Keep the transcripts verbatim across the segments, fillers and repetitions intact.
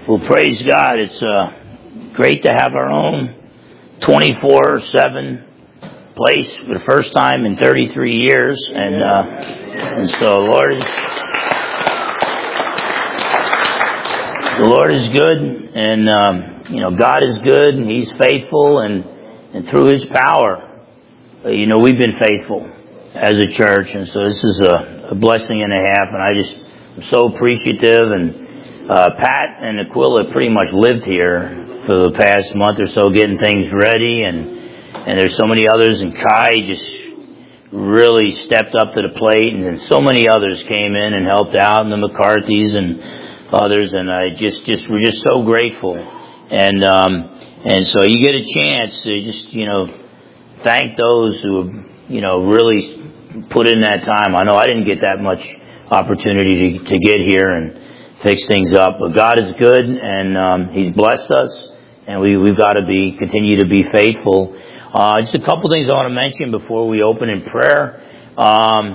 Well, praise God. It's uh, great to have our own twenty-four seven place for the first time in thirty-three years. And uh, and so, Lord is, the Lord is good, and um, you know, God is good, and He's faithful, and, and through His power, uh, you know, we've been faithful as a church. And so this is a, a blessing and a half, and I just am so appreciative. And Uh, Pat and Aquila pretty much lived here for the past month or so, getting things ready, and and there's so many others, and Kai just really stepped up to the plate, and then so many others came in and helped out, and the McCarthys and others, and I just just we're just so grateful, and um, and so you get a chance to just you know thank those who have you know really put in that time. I know I didn't get that much opportunity to to get here and fix things up, but God is good, and um, He's blessed us, and we, we've got to be continue to be faithful. Uh, just a couple things I want to mention before we open in prayer. Um,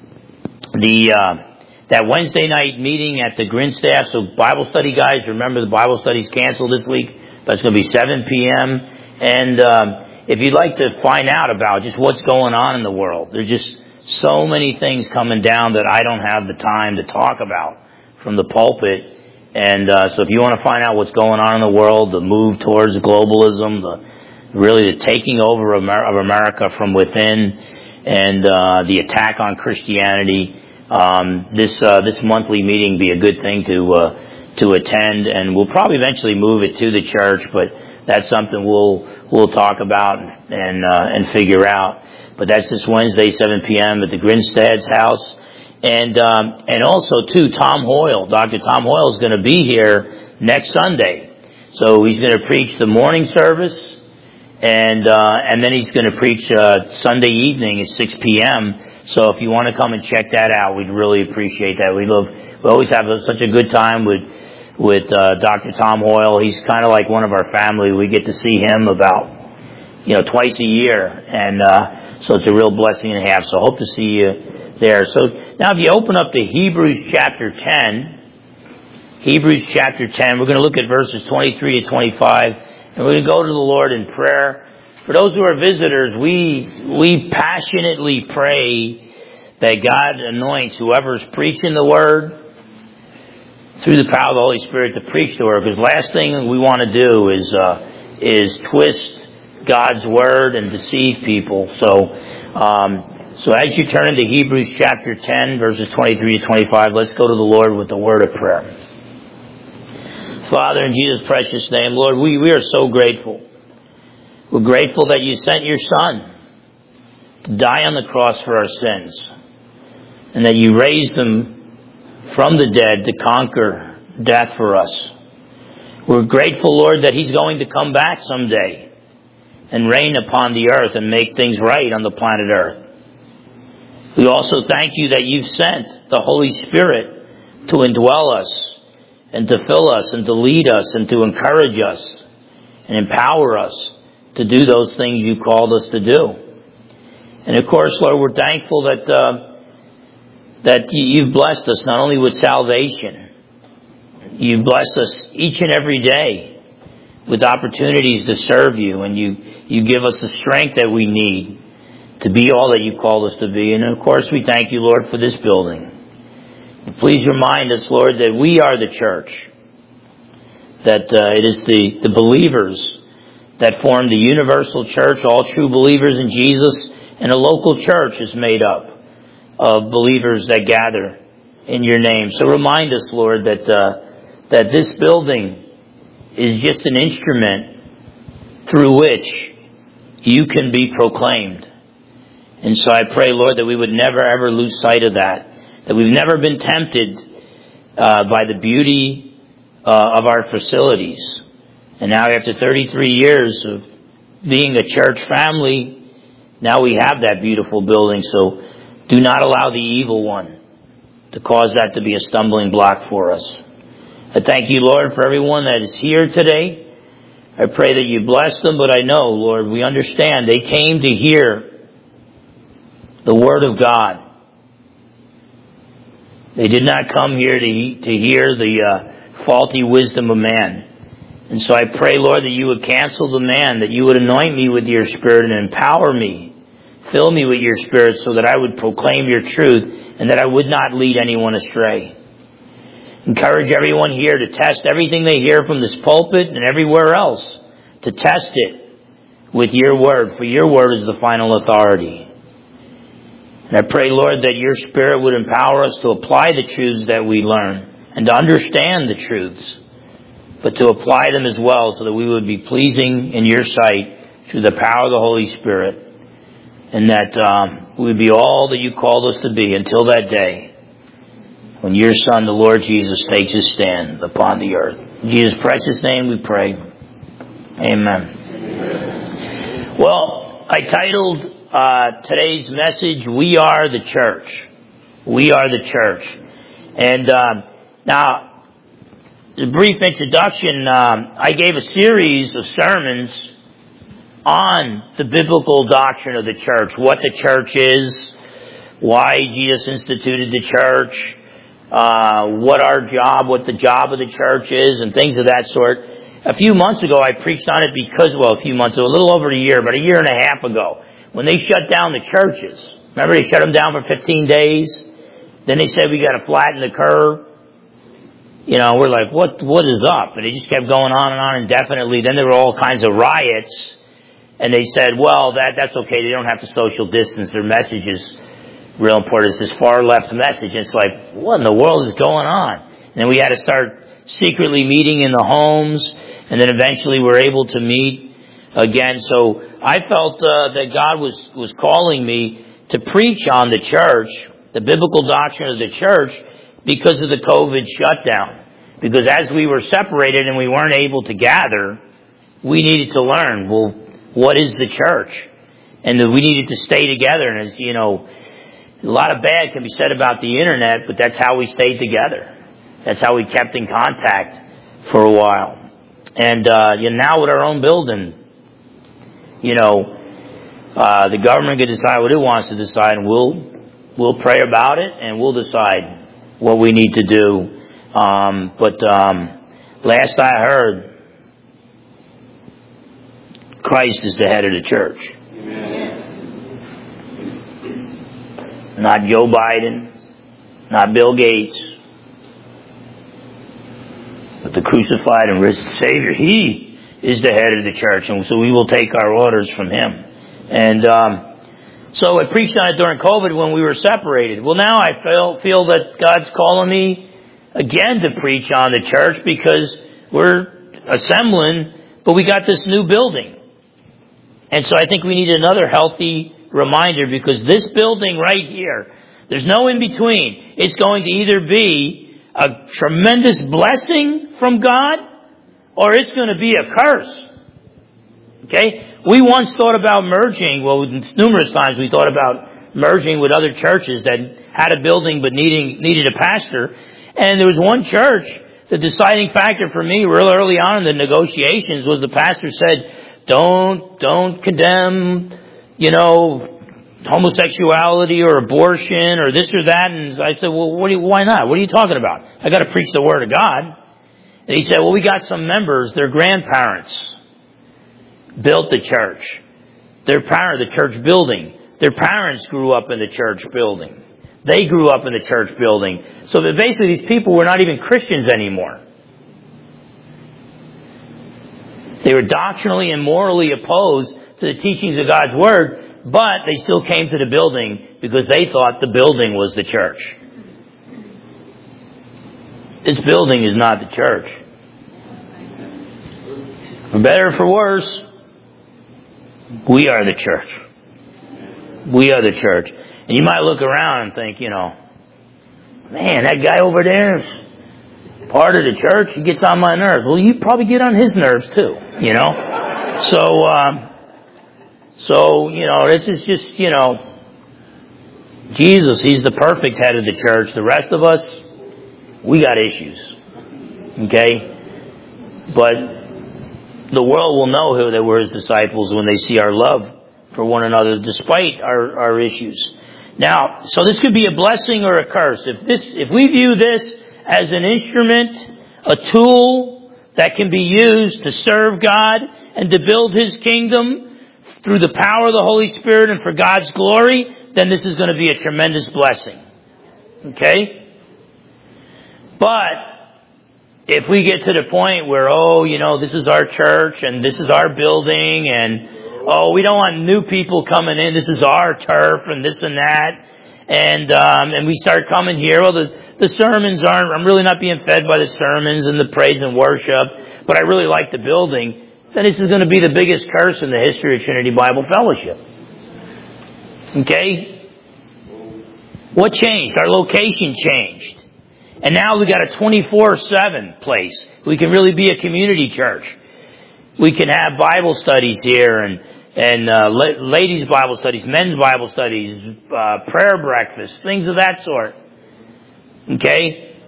the uh, that Wednesday night meeting at the Grinstaff, so Bible study guys, remember the Bible study's canceled this week, but it's going to be seven p.m. And um, if you'd like to find out about just what's going on in the world, there's just so many things coming down that I don't have the time to talk about from the pulpit. And uh, so if you want to find out what's going on in the world, the move towards globalism, the really the taking over of, Amer- of America from within, and uh, the attack on Christianity, um, this uh, this monthly meeting be a good thing to uh, to attend. And we'll probably eventually move it to the church, but that's something we'll we'll talk about and uh, and figure out. But that's this Wednesday, seven p.m. at the Grinstad's house. And um, and also, too, Tom Hoyle, Doctor Tom Hoyle is going to be here next Sunday. So he's going to preach the morning service, and uh, and then he's going to preach uh, Sunday evening at six p.m. So if you want to come and check that out, we'd really appreciate that. We love, we always have such a good time with with uh, Doctor Tom Hoyle. He's kind of like one of our family. We get to see him about you know twice a year, and uh, so it's a real blessing and a half. So hope to see you there. So now if you open up to Hebrews chapter ten, Hebrews chapter ten, we're going to look at verses twenty-three to twenty-five, and we're going to go to the Lord in prayer. For those who are visitors, we we passionately pray that God anoints whoever's preaching the word through the power of the Holy Spirit to preach the word, because last thing we want to do is uh, is twist God's word and deceive people. So um So as you turn into Hebrews chapter ten, verses twenty-three to twenty-five, let's go to the Lord with a word of prayer. Father, in Jesus' precious name, Lord, we, we are so grateful. We're grateful that you sent your Son to die on the cross for our sins, and that you raised him from the dead to conquer death for us. We're grateful, Lord, that he's going to come back someday and reign upon the earth and make things right on the planet Earth. We also thank you that you've sent the Holy Spirit to indwell us and to fill us and to lead us and to encourage us and empower us to do those things you called us to do. And of course, Lord, we're thankful that uh, that you've blessed us not only with salvation, you've blessed us each and every day with opportunities to serve you, and you, you give us the strength that we need to be all that you called us to be. And of course, we thank you, Lord, for this building. Please remind us, Lord, that we are the church, that uh, it is the, the believers that form the universal church, all true believers in Jesus, and a local church is made up of believers that gather in your name. So remind us, Lord, that uh, that this building is just an instrument through which you can be proclaimed. And so I pray, Lord, that we would never, ever lose sight of that, that we've never been tempted uh, by the beauty uh, of our facilities. And now after thirty-three years of being a church family, now we have that beautiful building. So do not allow the evil one to cause that to be a stumbling block for us. I thank you, Lord, for everyone that is here today. I pray that you bless them, but I know, Lord, we understand they came to hear the Word of God. They did not come here to to hear the uh, faulty wisdom of man. And so I pray, Lord, that you would cancel the man, that you would anoint me with your Spirit and empower me. Fill me with your Spirit so that I would proclaim your truth and that I would not lead anyone astray. Encourage everyone here to test everything they hear from this pulpit and everywhere else, to test it with your word, for your word is the final authority. And I pray, Lord, that your Spirit would empower us to apply the truths that we learn and to understand the truths, but to apply them as well so that we would be pleasing in your sight through the power of the Holy Spirit, and that um, we would be all that you called us to be until that day when your Son, the Lord Jesus, takes his stand upon the earth. In Jesus' precious name we pray. Amen. Amen. Well, I titled uh, today's message, We Are the Church. We are the church. And um, now, a brief introduction, um, I gave a series of sermons on the biblical doctrine of the church, what the church is, why Jesus instituted the church, uh, what our job, what the job of the church is, and things of that sort. A few months ago, I preached on it because, well, a few months ago, a little over a year, but a year and a half ago, when they shut down the churches. Remember, they shut them down for fifteen days? Then they said we got to flatten the curve. You know, we're like, what, what is up? And it just kept going on and on indefinitely. Then there were all kinds of riots. And they said, well, that, that's okay. They don't have to social distance. Their message is real important. It's this far left message. And it's like, what in the world is going on? And then we had to start secretly meeting in the homes. And then eventually we're able to meet again. So I felt uh, that God was, was calling me to preach on the church, the biblical doctrine of the church, because of the COVID shutdown. Because as we were separated and we weren't able to gather, we needed to learn, well, what is the church? And that we needed to stay together. And as you know, a lot of bad can be said about the internet, but that's how we stayed together. That's how we kept in contact for a while. And uh, you know, now with our own building, you know, uh, the government can decide what it wants to decide, and we'll we'll pray about it and we'll decide what we need to do. Um, but um, last I heard, Christ is the head of the church. Amen. Not Joe Biden, not Bill Gates, but the crucified and risen Savior. He is the head of the church, and so we will take our orders from him. And um, so I preached on it during COVID when we were separated. Well, now I feel, feel that God's calling me again to preach on the church because we're assembling, but we got this new building. And so I think we need another healthy reminder, because this building right here, there's no in between. It's going to either be a tremendous blessing from God, or it's going to be a curse. Okay? We once thought about merging, well, numerous times we thought about merging with other churches that had a building but needing, needed a pastor. And there was one church, the deciding factor for me real early on in the negotiations was the pastor said, Don't, don't condemn, you know, homosexuality or abortion or this or that. And I said, well, what do you, why not? What are you talking about? I got to preach the word of God. And he said, well, we got some members, their grandparents built the church. Their parent, the church building. Their parents grew up in the church building. They grew up in the church building. So that basically these people were not even Christians anymore. They were doctrinally and morally opposed to the teachings of God's Word, but they still came to the building because they thought the building was the church. This building is not the church. For better or for worse, we are the church. We are the church. And you might look around and think, you know, man, that guy over there is part of the church. He gets on my nerves. Well, you probably get on his nerves too, you know. So, um, so you know, this is just, you know, Jesus, he's the perfect head of the church. The rest of us, we got issues. Okay? But the world will know who they were his disciples when they see our love for one another, despite our, our issues. Now, so this could be a blessing or a curse. If this, if we view this as an instrument a tool that can be used to serve God and to build His kingdom through the power of the Holy Spirit and for God's glory, then this is going to be a tremendous blessing. Okay? But if we get to the point where, oh, you know, this is our church and this is our building and, oh, we don't want new people coming in, this is our turf and this and that, and um, and we start coming here, well, the, the sermons aren't, I'm really not being fed by the sermons and the praise and worship, but I really like the building, then this is going to be the biggest curse in the history of Trinity Bible Fellowship. Okay? What changed? Our location changed. And now we got a twenty-four seven place. We can really be a community church. We can have Bible studies here and and uh, la- ladies' Bible studies, men's Bible studies, uh, prayer breakfasts, things of that sort. Okay?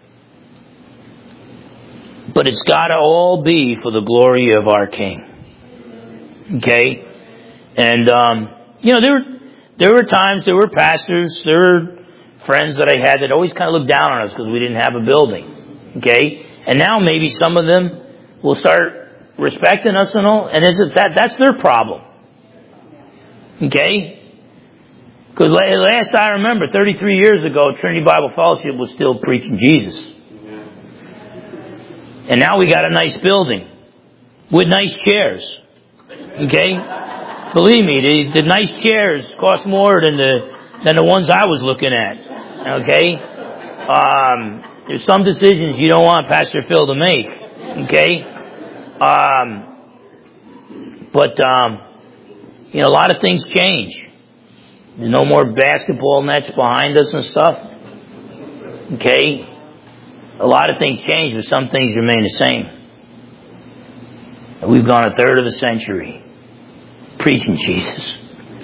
But it's got to all be for the glory of our King. Okay? And, um, you know, there were, there were times, there were pastors, there were friends that I had that always kind of looked down on us because we didn't have a building. Okay? And now maybe some of them will start respecting us and all, and isn't that, that's their problem. Okay? Because last I remember, thirty-three years ago, Trinity Bible Fellowship was still preaching Jesus. And now we got a nice building with nice chairs. Okay? Believe me, the, the nice chairs cost more than the than the ones I was looking at. Okay? Um, there's some decisions you don't want Pastor Phil to make. Okay? Um, but, um, you know, a lot of things change. There's no more basketball nets behind us and stuff. Okay? A lot of things change, but some things remain the same. And we've gone a third of a century preaching Jesus.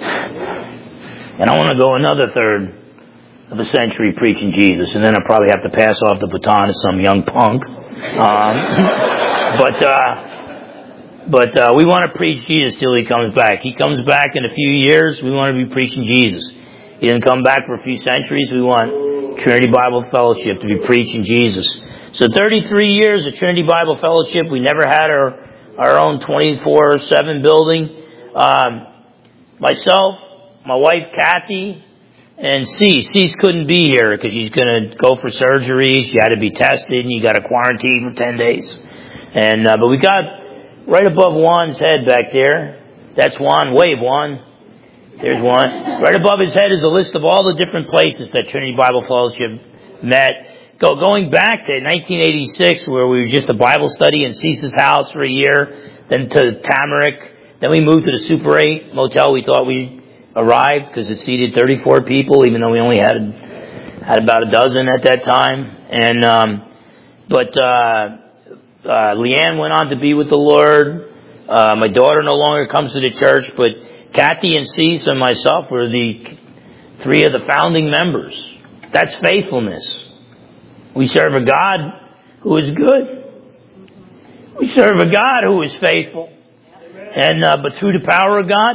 And I want to go another third of a century preaching Jesus, and then I'll probably have to pass off the baton to some young punk. Um, but, uh, but, uh, we want to preach Jesus till He comes back. He comes back in a few years, we want to be preaching Jesus. He didn't come back for a few centuries, we want Trinity Bible Fellowship to be preaching Jesus. So thirty-three years of Trinity Bible Fellowship, we never had our, our own twenty-four seven building. Um, myself, my wife Kathy, and Cease. Cease couldn't be here because she's going to go for surgery. She had to be tested, and you got to quarantine for ten days. And uh, but we got right above Juan's head back there. That's Juan. Wave, Juan. There's Juan. Right above his head is a list of all the different places that Trinity Bible Fellowship met. Go, going back to nineteen eighty-six, where we were just a Bible study in Cease's house for a year, then to Tamarack. Then we moved to the Super eight motel. We thought we arrived because it seated thirty-four people, even though we only had had about a dozen at that time. And um, but uh, uh, Leanne went on to be with the Lord. Uh, my daughter no longer comes to the church, but Kathy and Cease and myself were the three of the founding members. That's faithfulness. We serve a God who is good. We serve a God who is faithful. And uh, but through the power of God,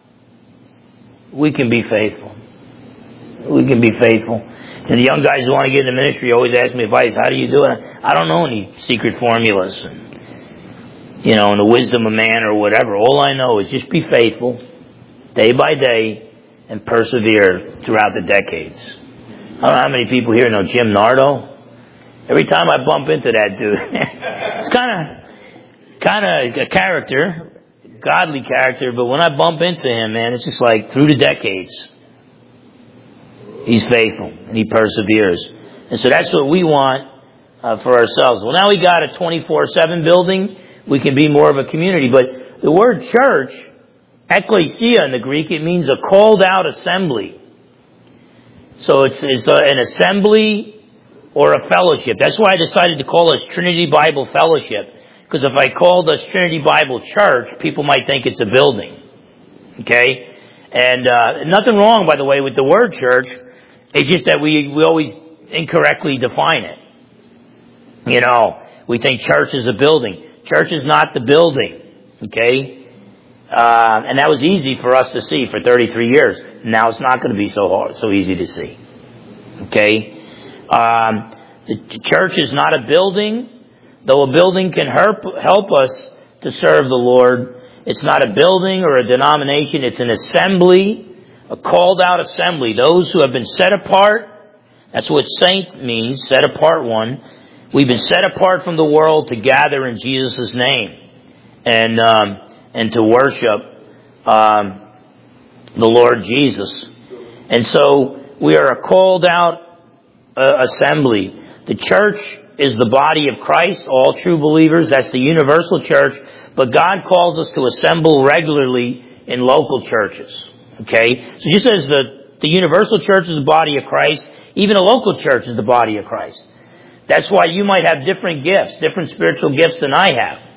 we can be faithful. We can be faithful. And the young guys who want to get into ministry always ask me advice. How do you do it? I don't know any secret formulas, and, you know, and the wisdom of man or whatever. All I know is just be faithful, day by day, and persevere throughout the decades. I don't know how many people here know Jim Nardo. Every time I bump into that dude, it's kind of, kind of a character. Godly character, but when I bump into him, man, it's just like through the decades, he's faithful and he perseveres. And so that's what we want uh, for ourselves. Well, now we got a twenty-four seven building. We can be more of a community. But the word church, ekklesia in the Greek, it means a called out assembly. So it's, it's a, an assembly or a fellowship. That's why I decided to call us Trinity Bible Fellowship. Because if I called us Trinity Bible Church, people might think it's a building. Okay? And uh, nothing wrong, by the way, with the word church. It's just that we, we always incorrectly define it. You know, we think church is a building. Church is not the building. Okay? Uh, and that was easy for us to see for thirty-three years. Now it's not going to be so hard, so easy to see. Okay? Um, the church is not a building. Though a building can help, help us to serve the Lord, it's not a building or a denomination. It's an assembly, a called out assembly. Those who have been set apart. That's what saint means, set apart one. We've been set apart from the world to gather in Jesus' name and um, and to worship um, the Lord Jesus. And so we are a called out uh, assembly. The church is the body of Christ, all true believers. That's the universal church. But God calls us to assemble regularly in local churches. Okay? So just as the, the universal church is the body of Christ, even a local church is the body of Christ. That's why you might have different gifts, different spiritual gifts than I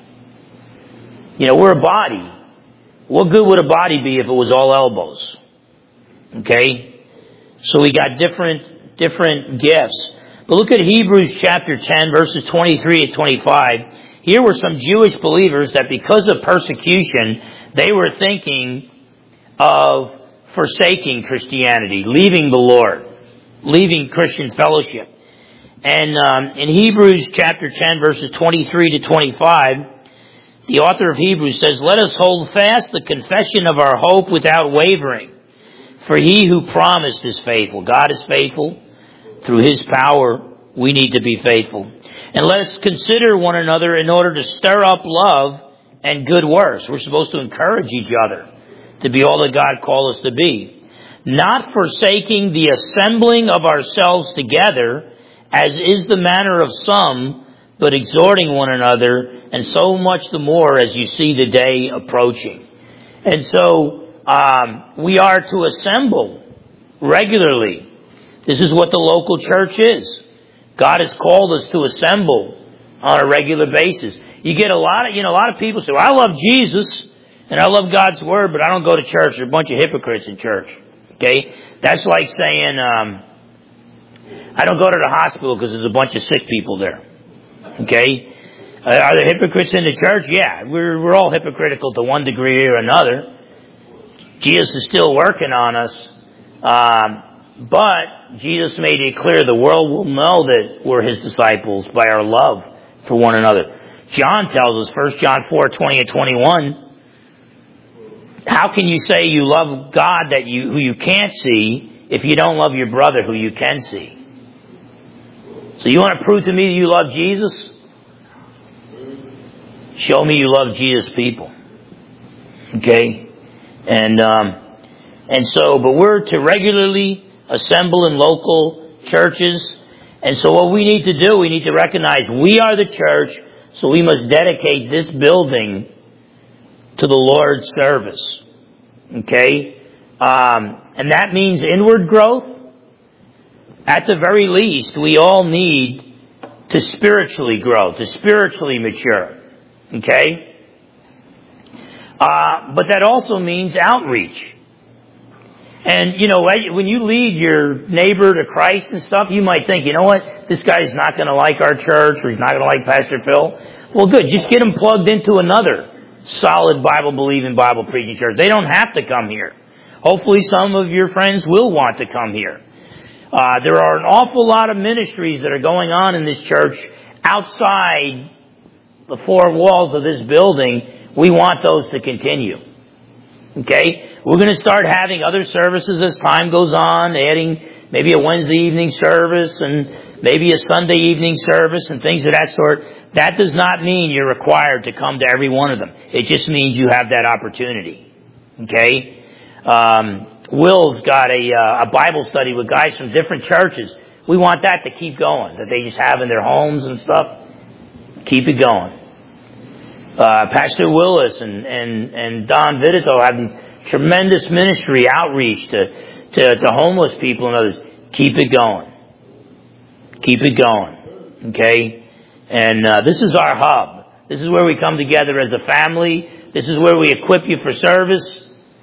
have. You know, we're a body. What good would a body be if it was all elbows? Okay? So we got different, different gifts. But look at Hebrews chapter ten, verses twenty-three to twenty-five. Here were some Jewish believers that because of persecution, they were thinking of forsaking Christianity, leaving the Lord, leaving Christian fellowship. And um, in Hebrews chapter ten, verses twenty-three to twenty-five, the author of Hebrews says, "Let us hold fast the confession of our hope without wavering. For he who promised is faithful." God is faithful. Through his power, we need to be faithful. "And let us consider one another in order to stir up love and good works." We're supposed to encourage each other to be all that God called us to be. "Not forsaking the assembling of ourselves together, as is the manner of some, but exhorting one another, and so much the more as you see the day approaching." And so um, we are to assemble regularly. This is what the local church is. God has called us to assemble on a regular basis. You get a lot of, you know, a lot of people say, "Well, I love Jesus and I love God's Word, but I don't go to church. There are a bunch of hypocrites in church." Okay? That's like saying, um, "I don't go to the hospital because there's a bunch of sick people there." Okay? Uh, are there hypocrites in the church? Yeah. We're, we're all hypocritical to one degree or another. Jesus is still working on us. Um, But Jesus made it clear the world will know that we're his disciples by our love for one another. John tells us, First John four, twenty and twenty-one, how can you say you love God that you who you can't see if you don't love your brother who you can see? So you want to prove to me that you love Jesus? Show me you love Jesus' people. Okay? And um, and so, but we're to regularly assemble in local churches. And so what we need to do, we need to recognize we are the church, so we must dedicate this building to the Lord's service. Okay? Um, and that means inward growth. At the very least, we all need to spiritually grow, to spiritually mature. Okay? Uh, but that also means outreach. And, you know, when you lead your neighbor to Christ and stuff, you might think, you know what, this guy's not going to like our church, or he's not going to like Pastor Phil. Well, good. Just get him plugged into another solid Bible-believing, Bible-preaching church. They don't have to come here. Hopefully some of your friends will want to come here. Uh, there are an awful lot of ministries that are going on in this church outside the four walls of this building. We want those to continue. Okay? We're going to start having other services as time goes on, adding maybe a Wednesday evening service and maybe a Sunday evening service and things of that sort. That does not mean you're required to come to every one of them. It just means you have that opportunity. Okay? Um, Will's got a, uh, a Bible study with guys from different churches. We want that to keep going, that they just have in their homes and stuff. Keep it going. Uh, Pastor Willis and, and, and Don Vidito have the tremendous ministry outreach to, to, to homeless people and others. Keep it going. Keep it going. Okay? And, uh, this is our hub. This is where we come together as a family. This is where we equip you for service.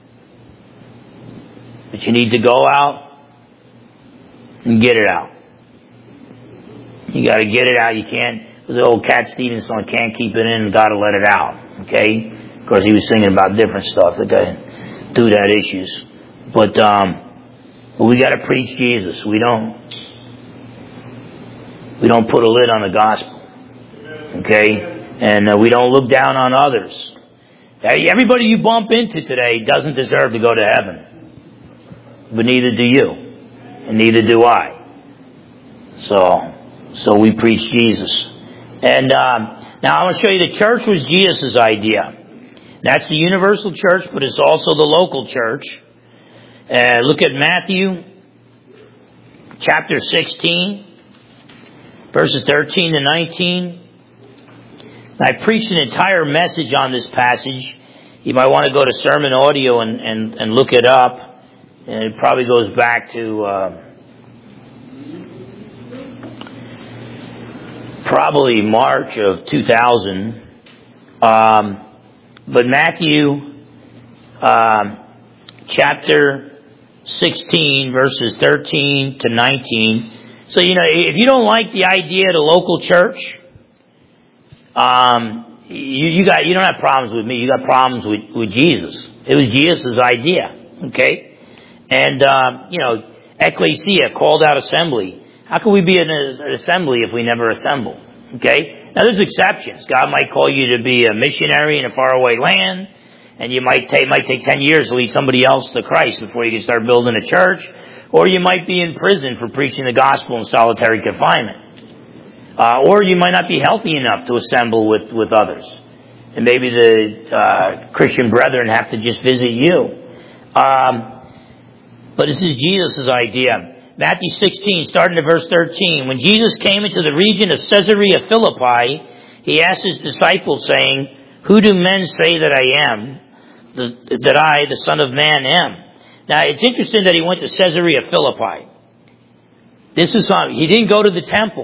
But you need to go out and get it out. You gotta get it out. You can't, the old Cat Stevens song, can't keep it in and gotta let it out. Okay? Of course, he was singing about different stuff that got through that issues. But, um, but we gotta preach Jesus. We don't, we don't put a lid on the gospel. Okay? And uh, we don't look down on others. Everybody you bump into today doesn't deserve to go to heaven. But neither do you. And neither do I. So, so we preach Jesus. And um, now I want to show you the church was Jesus' idea. That's the universal church, but it's also the local church. Uh, look at Matthew chapter sixteen, verses thirteen to nineteen. I preached an entire message on this passage. You might want to go to Sermon Audio and, and, and look it up. And it probably goes back to uh, probably March of two thousand. Um, but Matthew um, chapter sixteen, verses thirteen to nineteen. So, you know, if you don't like the idea of the local church, Um, you, you got, you don't have problems with me. You got problems with, with Jesus. It was Jesus' idea. Okay? And, uh, you know, ecclesia, called out assembly. How can we be an, an assembly if we never assemble? Okay? Now there's exceptions. God might call you to be a missionary in a faraway land, and you might take, might take ten years to lead somebody else to Christ before you can start building a church, or you might be in prison for preaching the gospel in solitary confinement. Uh, or you might not be healthy enough to assemble with, with others. And maybe the uh, Christian brethren have to just visit you. Um, but this is Jesus' idea. Matthew sixteen, starting at verse thirteen. When Jesus came into the region of Caesarea Philippi, he asked his disciples, saying, "Who do men say that I am, the, that I, the Son of Man, am?" Now, it's interesting that he went to Caesarea Philippi. This is on, he didn't go to the temple.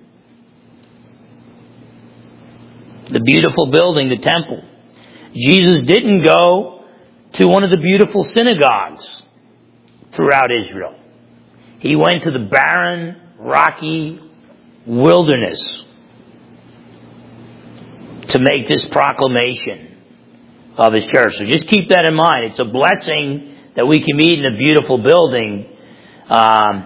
The beautiful building, the temple. Jesus didn't go to one of the beautiful synagogues throughout Israel. He went to the barren, rocky wilderness to make this proclamation of his church. So just keep that in mind. It's a blessing that we can meet in a beautiful building. Um,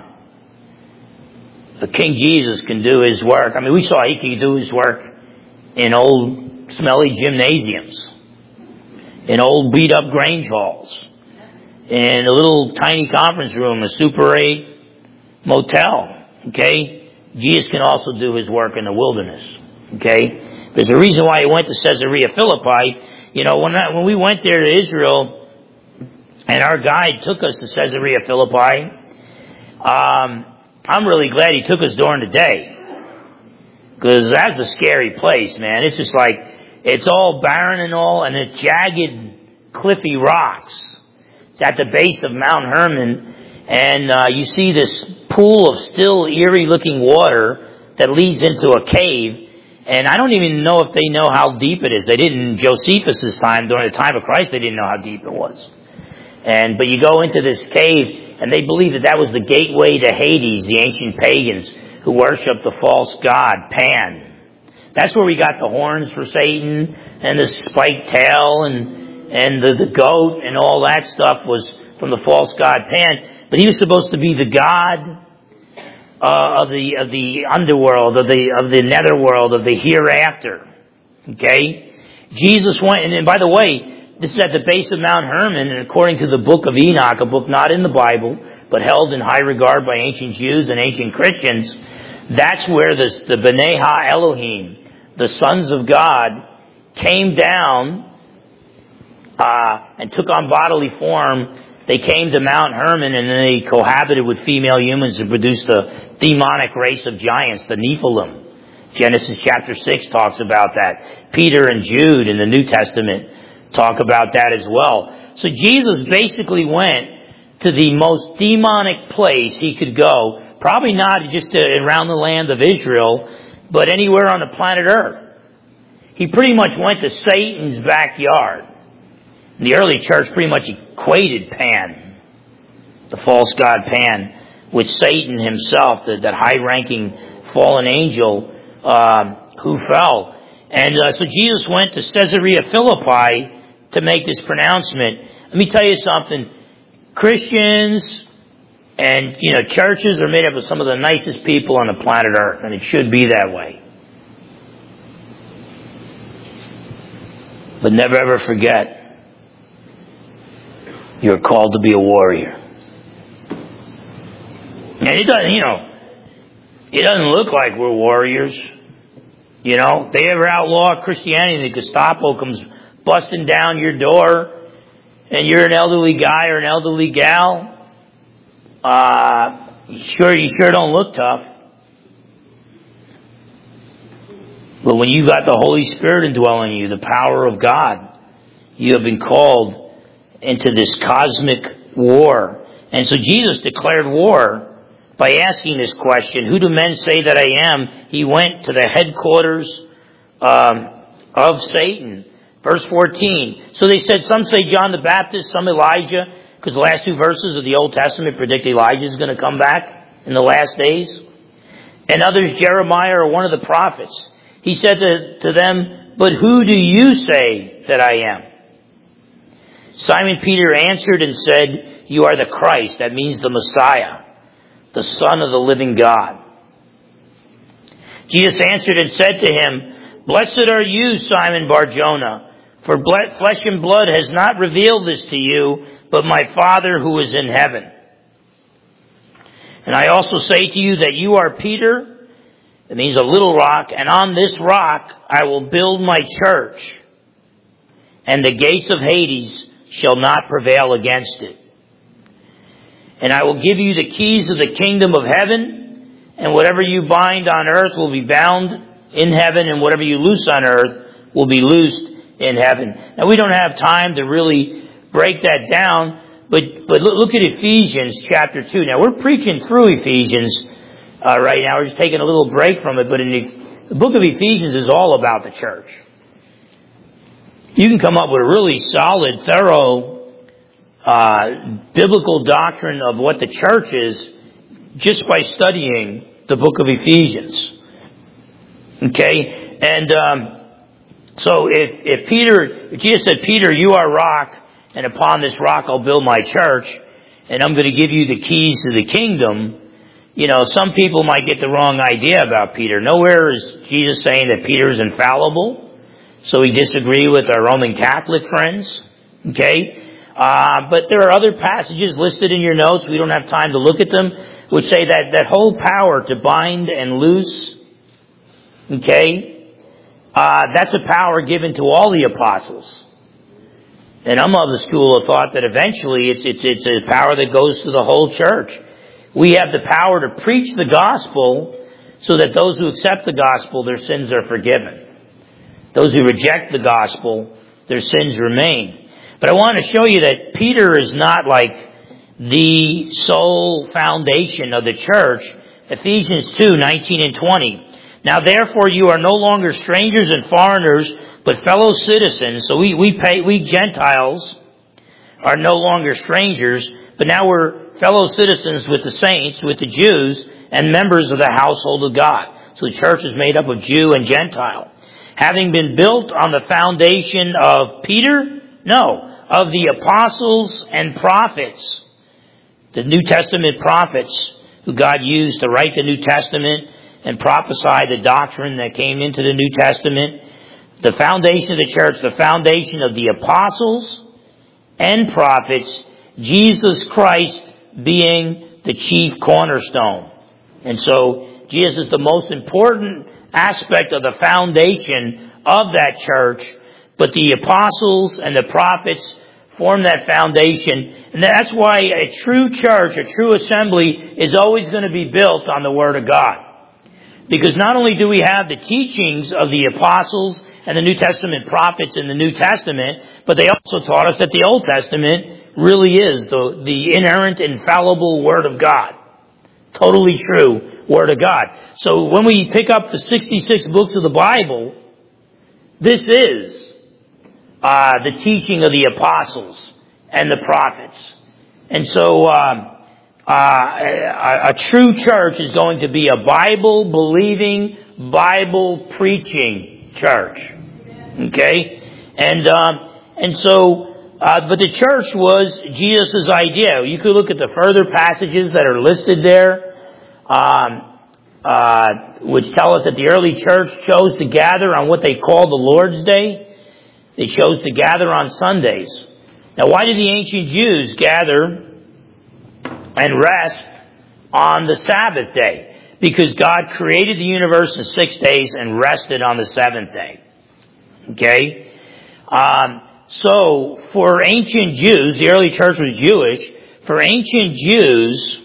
the King Jesus can do his work. I mean, we saw he can do his work in old smelly gymnasiums, in old beat up Grange halls, in a little tiny conference room, a Super eight motel. Okay? Jesus can also do his work in the wilderness. Okay? There's a reason why he went to Caesarea Philippi. You know, when I, when we went there to Israel, and our guide took us to Caesarea Philippi, um, I'm really glad he took us during the day. Because that's a scary place, man. It's just like, it's all barren and all, and it's jagged, cliffy rocks. It's at the base of Mount Hermon, and uh, you see this pool of still, eerie-looking water that leads into a cave. And I don't even know if they know how deep it is. They didn't, in Josephus' time, during the time of Christ, they didn't know how deep it was. And but you go into this cave, and they believe that that was the gateway to Hades, the ancient pagans who worshiped the false god, Pan. That's where we got the horns for Satan, and the spiked tail, and and the, the goat, and all that stuff was from the false god, Pan. But he was supposed to be the god uh, of the of the underworld, of the of the netherworld, of the hereafter. Okay? Jesus went, and, and by the way, this is at the base of Mount Hermon, and according to the book of Enoch, a book not in the Bible, but held in high regard by ancient Jews and ancient Christians, that's where the, the B'nai Ha-Elohim, the sons of God, came down uh, and took on bodily form. They came to Mount Hermon, and then they cohabited with female humans to produce the demonic race of giants, the Nephilim. Genesis chapter six talks about that. Peter and Jude in the New Testament talk about that as well. So Jesus basically went to the most demonic place he could go, probably not just around the land of Israel, but anywhere on the planet Earth. He pretty much went to Satan's backyard. The early church pretty much equated Pan, the false god Pan, with Satan himself, that, that high-ranking fallen angel um, who fell. And uh, so Jesus went to Caesarea Philippi to make this pronouncement. Let me tell you something. Christians and, you know, churches are made up of some of the nicest people on the planet Earth, and it should be that way. But never ever forget, you're called to be a warrior. And it doesn't, you know, it doesn't look like we're warriors. You know, they ever outlaw Christianity, the Gestapo comes busting down your door, and you're an elderly guy or an elderly gal, uh, you sure, you sure don't look tough. But when you got the Holy Spirit indwelling you, the power of God, you have been called into this cosmic war. And so Jesus declared war by asking this question, who do men say that I am? He went to the headquarters um, of Satan. Verse fourteen. So they said, some say John the Baptist, some Elijah, because the last two verses of the Old Testament predict Elijah is going to come back in the last days. And others, Jeremiah or one of the prophets. He said to, to them, but who do you say that I am? Simon Peter answered and said, you are the Christ. That means the Messiah, the Son of the living God. Jesus answered and said to him, blessed are you, Simon Bar-Jonah, for flesh and blood has not revealed this to you, but my Father who is in heaven. And I also say to you that you are Peter, it means a little rock, and on this rock I will build my church, and the gates of Hades shall not prevail against it. And I will give you the keys of the kingdom of heaven, and whatever you bind on earth will be bound in heaven, and whatever you loose on earth will be loosed in heaven. Now we don't have time to really break that down, but but look at Ephesians chapter two. Now we're preaching through Ephesians uh, right now. We're just taking a little break from it, but in the, the book of Ephesians is all about the church. You can come up with a really solid, thorough Uh, biblical doctrine of what the church is just by studying the book of Ephesians. Okay? And um, so if, if Peter, if Jesus said, Peter, you are rock, and upon this rock I'll build my church, and I'm going to give you the keys to the kingdom, you know, some people might get the wrong idea about Peter. Nowhere is Jesus saying that Peter is infallible, so we disagree with our Roman Catholic friends. Okay? Uh, but there are other passages listed in your notes, we don't have time to look at them, which say that that whole power to bind and loose, okay, uh, that's a power given to all the apostles. And I'm of the school of thought that eventually it's, it's, it's a power that goes to the whole church. We have the power to preach the gospel so that those who accept the gospel, their sins are forgiven. Those who reject the gospel, their sins remain. But I want to show you that Peter is not like the sole foundation of the church. Ephesians two, nineteen and twenty. Now therefore you are no longer strangers and foreigners, but fellow citizens. So we, we pay, we Gentiles are no longer strangers, but now we're fellow citizens with the saints, with the Jews, and members of the household of God. So the church is made up of Jew and Gentile. Having been built on the foundation of Peter, No, of the apostles and prophets, the New Testament prophets who God used to write the New Testament and prophesy the doctrine that came into the New Testament. The foundation of the church, the foundation of the apostles and prophets, Jesus Christ being the chief cornerstone. And so Jesus is the most important aspect of the foundation of that church. But the apostles and the prophets form that foundation. And that's why a true church, a true assembly, is always going to be built on the Word of God. Because not only do we have the teachings of the apostles and the New Testament prophets in the New Testament, but they also taught us that the Old Testament really is the, the inerrant, infallible Word of God. Totally true Word of God. So when we pick up the sixty-six books of the Bible, this is Uh, the teaching of the apostles and the prophets. And so um, uh, a, a true church is going to be a Bible-believing, Bible-preaching church. Okay? And um, and so, uh, but the church was Jesus' idea. You could look at the further passages that are listed there, um, uh, which tell us that the early church chose to gather on what they call the Lord's Day. They chose to gather on Sundays. Now, why did the ancient Jews gather and rest on the Sabbath day? Because God created the universe in six days and rested on the seventh day. Okay? Um, so, for ancient Jews, the early church was Jewish, for ancient Jews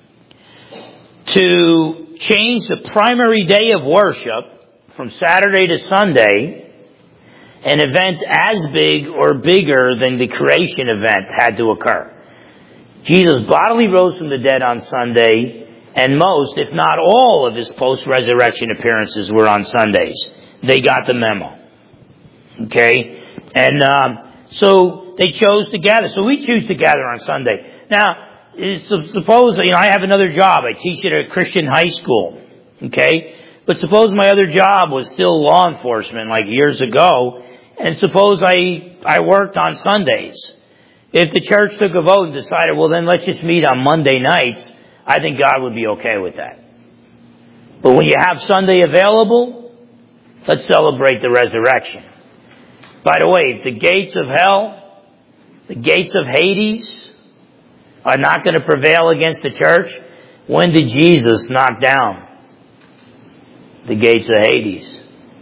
to change the primary day of worship from Saturday to Sunday, an event as big or bigger than the creation event had to occur. Jesus bodily rose from the dead on Sunday, and most, if not all, of his post-resurrection appearances were on Sundays. They got the memo. Okay? And um, so they chose to gather. So we choose to gather on Sunday. Now, suppose, you know, I have another job. I teach at a Christian high school. Okay? But suppose my other job was still law enforcement like years ago, and suppose I, I worked on Sundays. If the church took a vote and decided, well, then let's just meet on Monday nights, I think God would be okay with that. But when you have Sunday available, let's celebrate the resurrection. By the way, if the gates of hell, the gates of Hades are not going to prevail against the church, when did Jesus knock down the gates of Hades?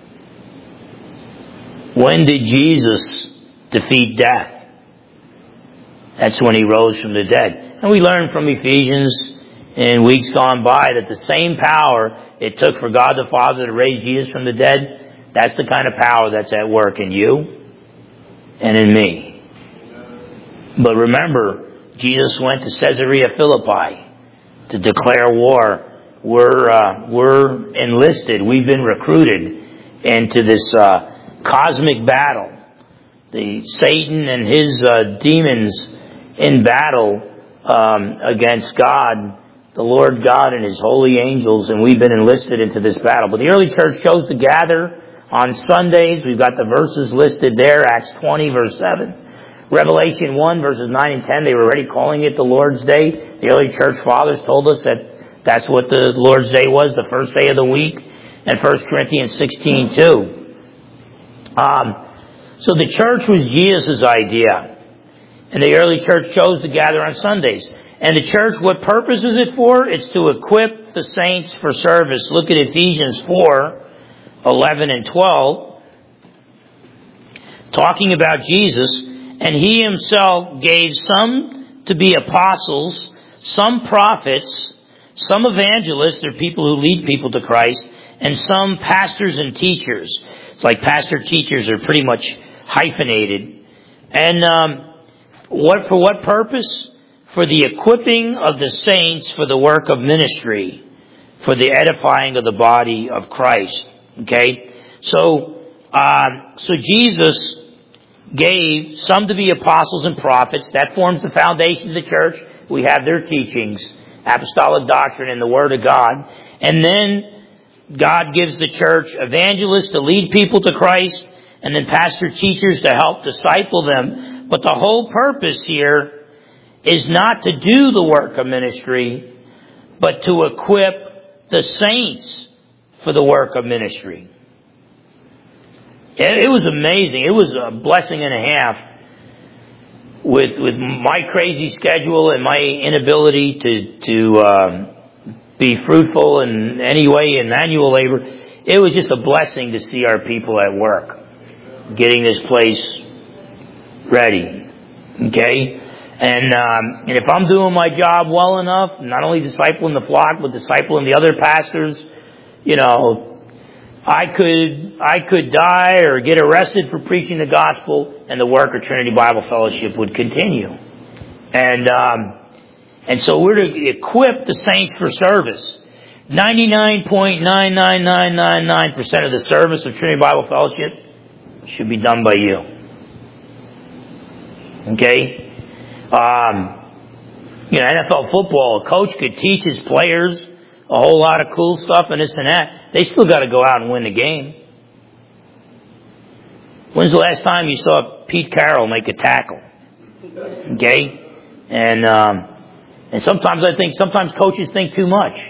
When did Jesus defeat death? That's when he rose from the dead. And we learned from Ephesians in weeks gone by that the same power it took for God the Father to raise Jesus from the dead, that's the kind of power that's at work in you and in me. But remember, Jesus went to Caesarea Philippi to declare war. We're, uh, we're enlisted. We've been recruited into this uh, cosmic battle. The Satan and his uh, demons in battle um, against God, the Lord God and his holy angels, and we've been enlisted into this battle. But the early church chose to gather on Sundays. We've got the verses listed there, Acts twenty, verse seven. Revelation one, verses nine and ten, they were already calling it the Lord's Day. The early church fathers told us that that's what the Lord's Day was, the first day of the week. And First Corinthians sixteen, too. Um, so the church was Jesus' idea. And the early church chose to gather on Sundays. And the church, what purpose is it for? It's to equip the saints for service. Look at Ephesians four, eleven and twelve. Talking about Jesus. And he himself gave some to be apostles, some prophets, some evangelists, they're people who lead people to Christ, and some pastors and teachers. It's like pastor teachers are pretty much hyphenated. And um, what for what purpose? For the equipping of the saints for the work of ministry, for the edifying of the body of Christ. Okay? So, um, so Jesus gave some to be apostles and prophets. That forms the foundation of the church. We have their teachings, apostolic doctrine and the Word of God. And then God gives the church evangelists to lead people to Christ, and then pastor teachers to help disciple them. But the whole purpose here is not to do the work of ministry, but to equip the saints for the work of ministry. It was amazing. It was a blessing and a half with with my crazy schedule and my inability to to um, be fruitful in any way in manual labor. It was just a blessing to see our people at work, getting this place ready. Okay? And, um, and if I'm doing my job well enough, not only discipling the flock, but discipling the other pastors, you know, I could, I could die or get arrested for preaching the gospel, and the work of Trinity Bible Fellowship would continue. And, um, and so we're to equip the saints for service. ninety-nine point nine nine nine nine nine percent of the service of Trinity Bible Fellowship should be done by you. Okay? Um, you know, N F L football, a coach could teach his players a whole lot of cool stuff and this and that. They still got to go out and win the game. When's the last time you saw Pete Carroll make a tackle? Okay? And, um, and sometimes I think, sometimes coaches think too much.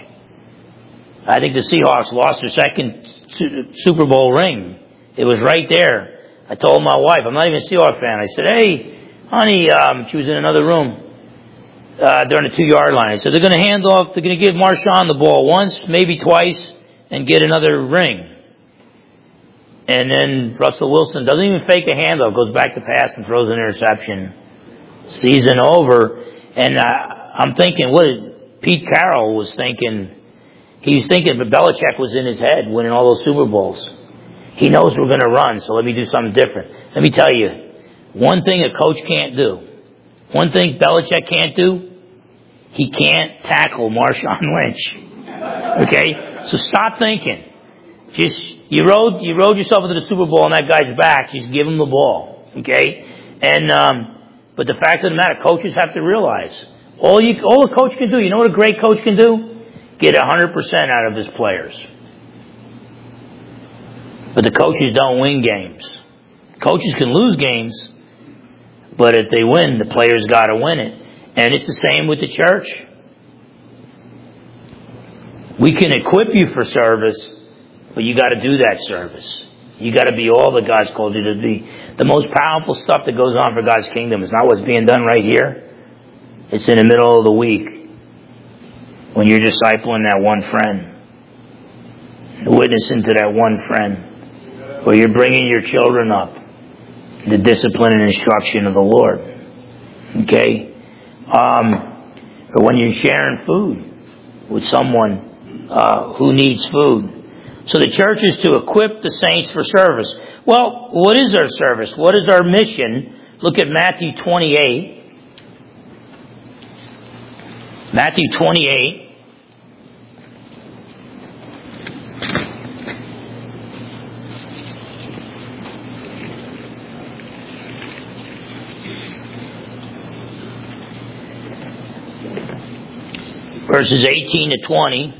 I think the Seahawks lost their second Super Bowl ring. It was right there. I told my wife, I'm not even a Seahawks fan. I said, hey, honey, um, she was in another room. Uh, during the two-yard line. I said, they're going to hand off, they're going to give Marshawn the ball once, maybe twice, and get another ring. And then Russell Wilson doesn't even fake a handoff, goes back to pass and throws an interception. Season over. And uh, I'm thinking, what did Pete Carroll was thinking? He was thinking, but Belichick was in his head winning all those Super Bowls. He knows we're going to run, so let me do something different. Let me tell you, one thing a coach can't do, one thing Belichick can't do, he can't tackle Marshawn Lynch. Okay? So stop thinking. Just, you rode, you rode yourself into the Super Bowl on that guy's back. Just give him the ball. Okay? And, um, but the fact of the matter, coaches have to realize, all you, all a coach can do, you know what a great coach can do? Get one hundred percent out of his players. But the coaches don't win games. Coaches can lose games, but if they win, the players gotta win it. And it's the same with the church. We can equip you for service, but you got to do that service. You got to be all that God's called you to be. The most powerful stuff that goes on for God's kingdom is not what's being done right here. It's in the middle of the week when you're discipling that one friend, witnessing to that one friend, where you're bringing your children up, the discipline and instruction of the Lord. Okay? Um, or when you're sharing food with someone uh, who needs food. So the church is to equip the saints for service. Well, what is our service? What is our mission? Look at Matthew twenty-eight. Matthew twenty-eight. Verses eighteen to twenty.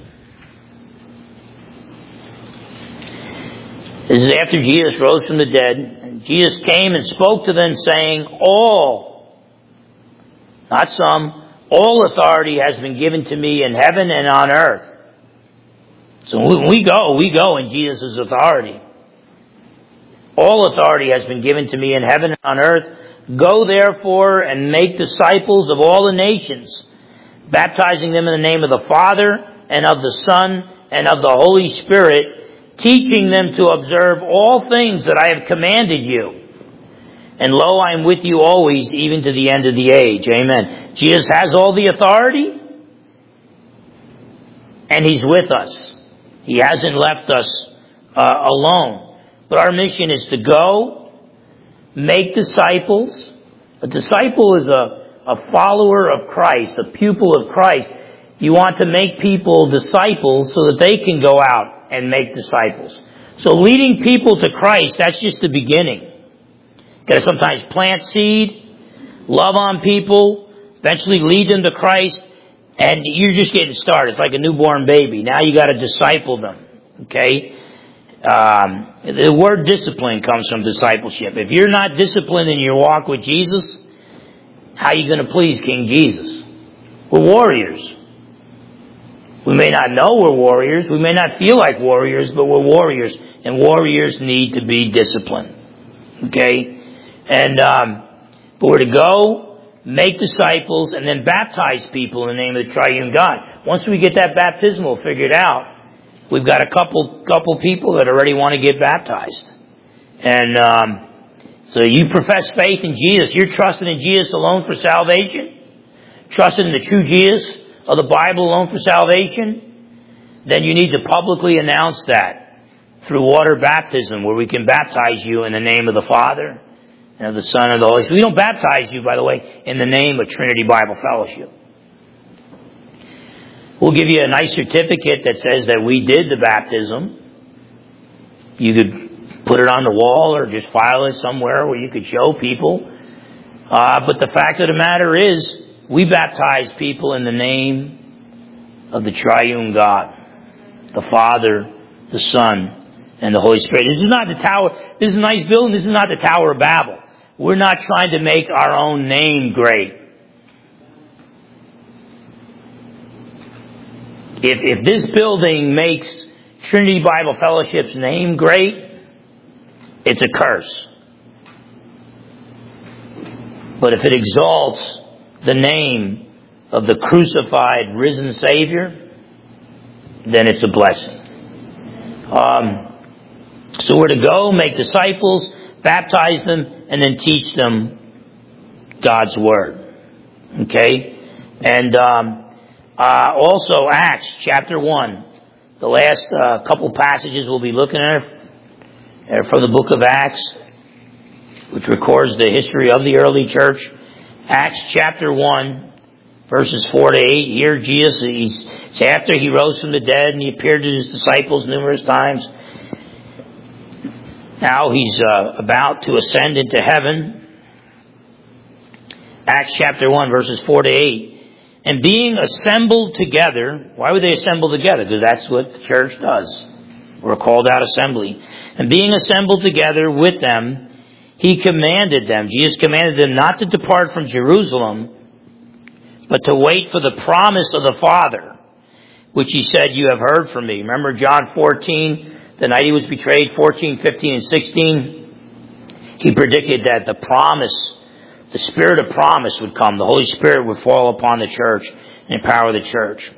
This is after Jesus rose from the dead. And Jesus came and spoke to them, saying, all, not some, all authority has been given to me in heaven and on earth. So when we go, we go in Jesus' authority. All authority has been given to me in heaven and on earth. Go therefore and make disciples of all the nations, baptizing them in the name of the Father and of the Son and of the Holy Spirit, teaching them to observe all things that I have commanded you. And lo, I am with you always, even to the end of the age. Amen. Jesus has all the authority, and He's with us. He hasn't left us uh, alone. But our mission is to go, make disciples. A disciple is a A follower of Christ, a pupil of Christ. You want to make people disciples so that they can go out and make disciples. So leading people to Christ, that's just the beginning. You got to sometimes plant seed, love on people, eventually lead them to Christ, and you're just getting started. It's like a newborn baby. Now you got to disciple them. Okay? Um, the word discipline comes from discipleship. If you're not disciplined in your walk with Jesus, how are you going to please King Jesus? We're warriors. We may not know we're warriors. We may not feel like warriors, but we're warriors. And warriors need to be disciplined. Okay? And, um, but we're to go, make disciples, and then baptize people in the name of the triune God. Once we get that baptismal figured out, we've got a couple, couple people that already want to get baptized. And, um, so you profess faith in Jesus. You're trusting in Jesus alone for salvation. Trusting in the true Jesus of the Bible alone for salvation. Then you need to publicly announce that through water baptism, where we can baptize you in the name of the Father and of the Son and the Holy Spirit. We don't baptize you, by the way, in the name of Trinity Bible Fellowship. We'll give you a nice certificate that says that we did the baptism. You could put it on the wall or just file it somewhere where you could show people. Uh, but the fact of the matter is, we baptize people in the name of the triune God, the Father, the Son, and the Holy Spirit. This is not the tower. This is a nice building. This is not the Tower of Babel. We're not trying to make our own name great. If, if this building makes Trinity Bible Fellowship's name great, it's a curse. But if it exalts the name of the crucified, risen Savior, then it's a blessing. Um, so we're to go, make disciples, baptize them, and then teach them God's Word. Okay? And um, uh, also Acts chapter one. The last uh, couple passages we'll be looking at are from the book of Acts, which records the history of the early church. Acts chapter one, verses four to eight. Here Jesus, he's, it's after he rose from the dead and he appeared to his disciples numerous times. Now he's uh, about to ascend into heaven. Acts chapter one, verses four to eight. And being assembled together, why would they assemble together? Because that's what the church does. We're called out assembly. And being assembled together with them, he commanded them, Jesus commanded them not to depart from Jerusalem, but to wait for the promise of the Father, which he said, you have heard from me. Remember John fourteen, the night he was betrayed, fourteen, fifteen, and sixteen? He predicted that the promise, the Spirit of promise would come. The Holy Spirit would fall upon the church and empower the church.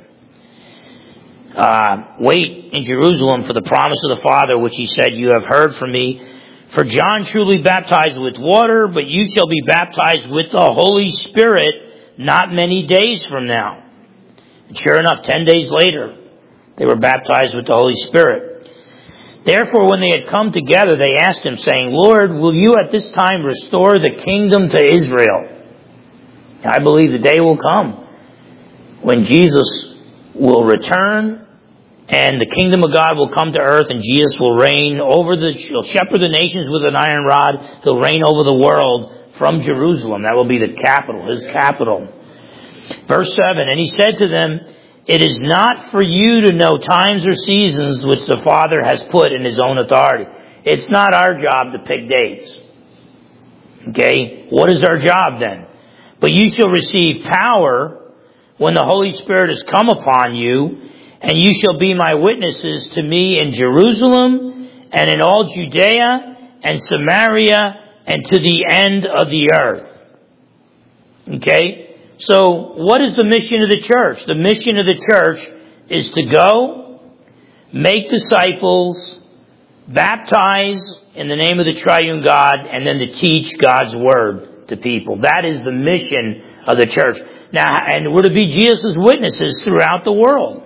Uh, wait in Jerusalem for the promise of the Father, which he said, you have heard from me. For John truly baptized with water, but you shall be baptized with the Holy Spirit not many days from now. And sure enough, ten days later, they were baptized with the Holy Spirit. Therefore, when they had come together, they asked him, saying, Lord, will you at this time restore the kingdom to Israel? I believe the day will come when Jesus will return and the kingdom of God will come to earth and Jesus will reign over the, he'll shepherd the nations with an iron rod. He'll reign over the world from Jerusalem. That will be the capital, his capital. Verse seven, and he said to them, it is not for you to know times or seasons which the Father has put in his own authority. It's not our job to pick dates. Okay? What is our job then? But you shall receive power when the Holy Spirit has come upon you, and you shall be my witnesses to me in Jerusalem and in all Judea and Samaria and to the end of the earth. Okay? So, what is the mission of the church? The mission of the church is to go, make disciples, baptize in the name of the triune God, and then to teach God's Word to people. That is the mission of the church. Now, and we're to be Jesus' witnesses throughout the world.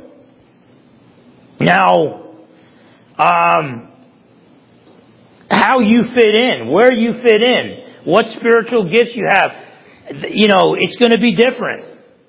Now, um, how you fit in, where you fit in, what spiritual gifts you have, you know, it's going to be different.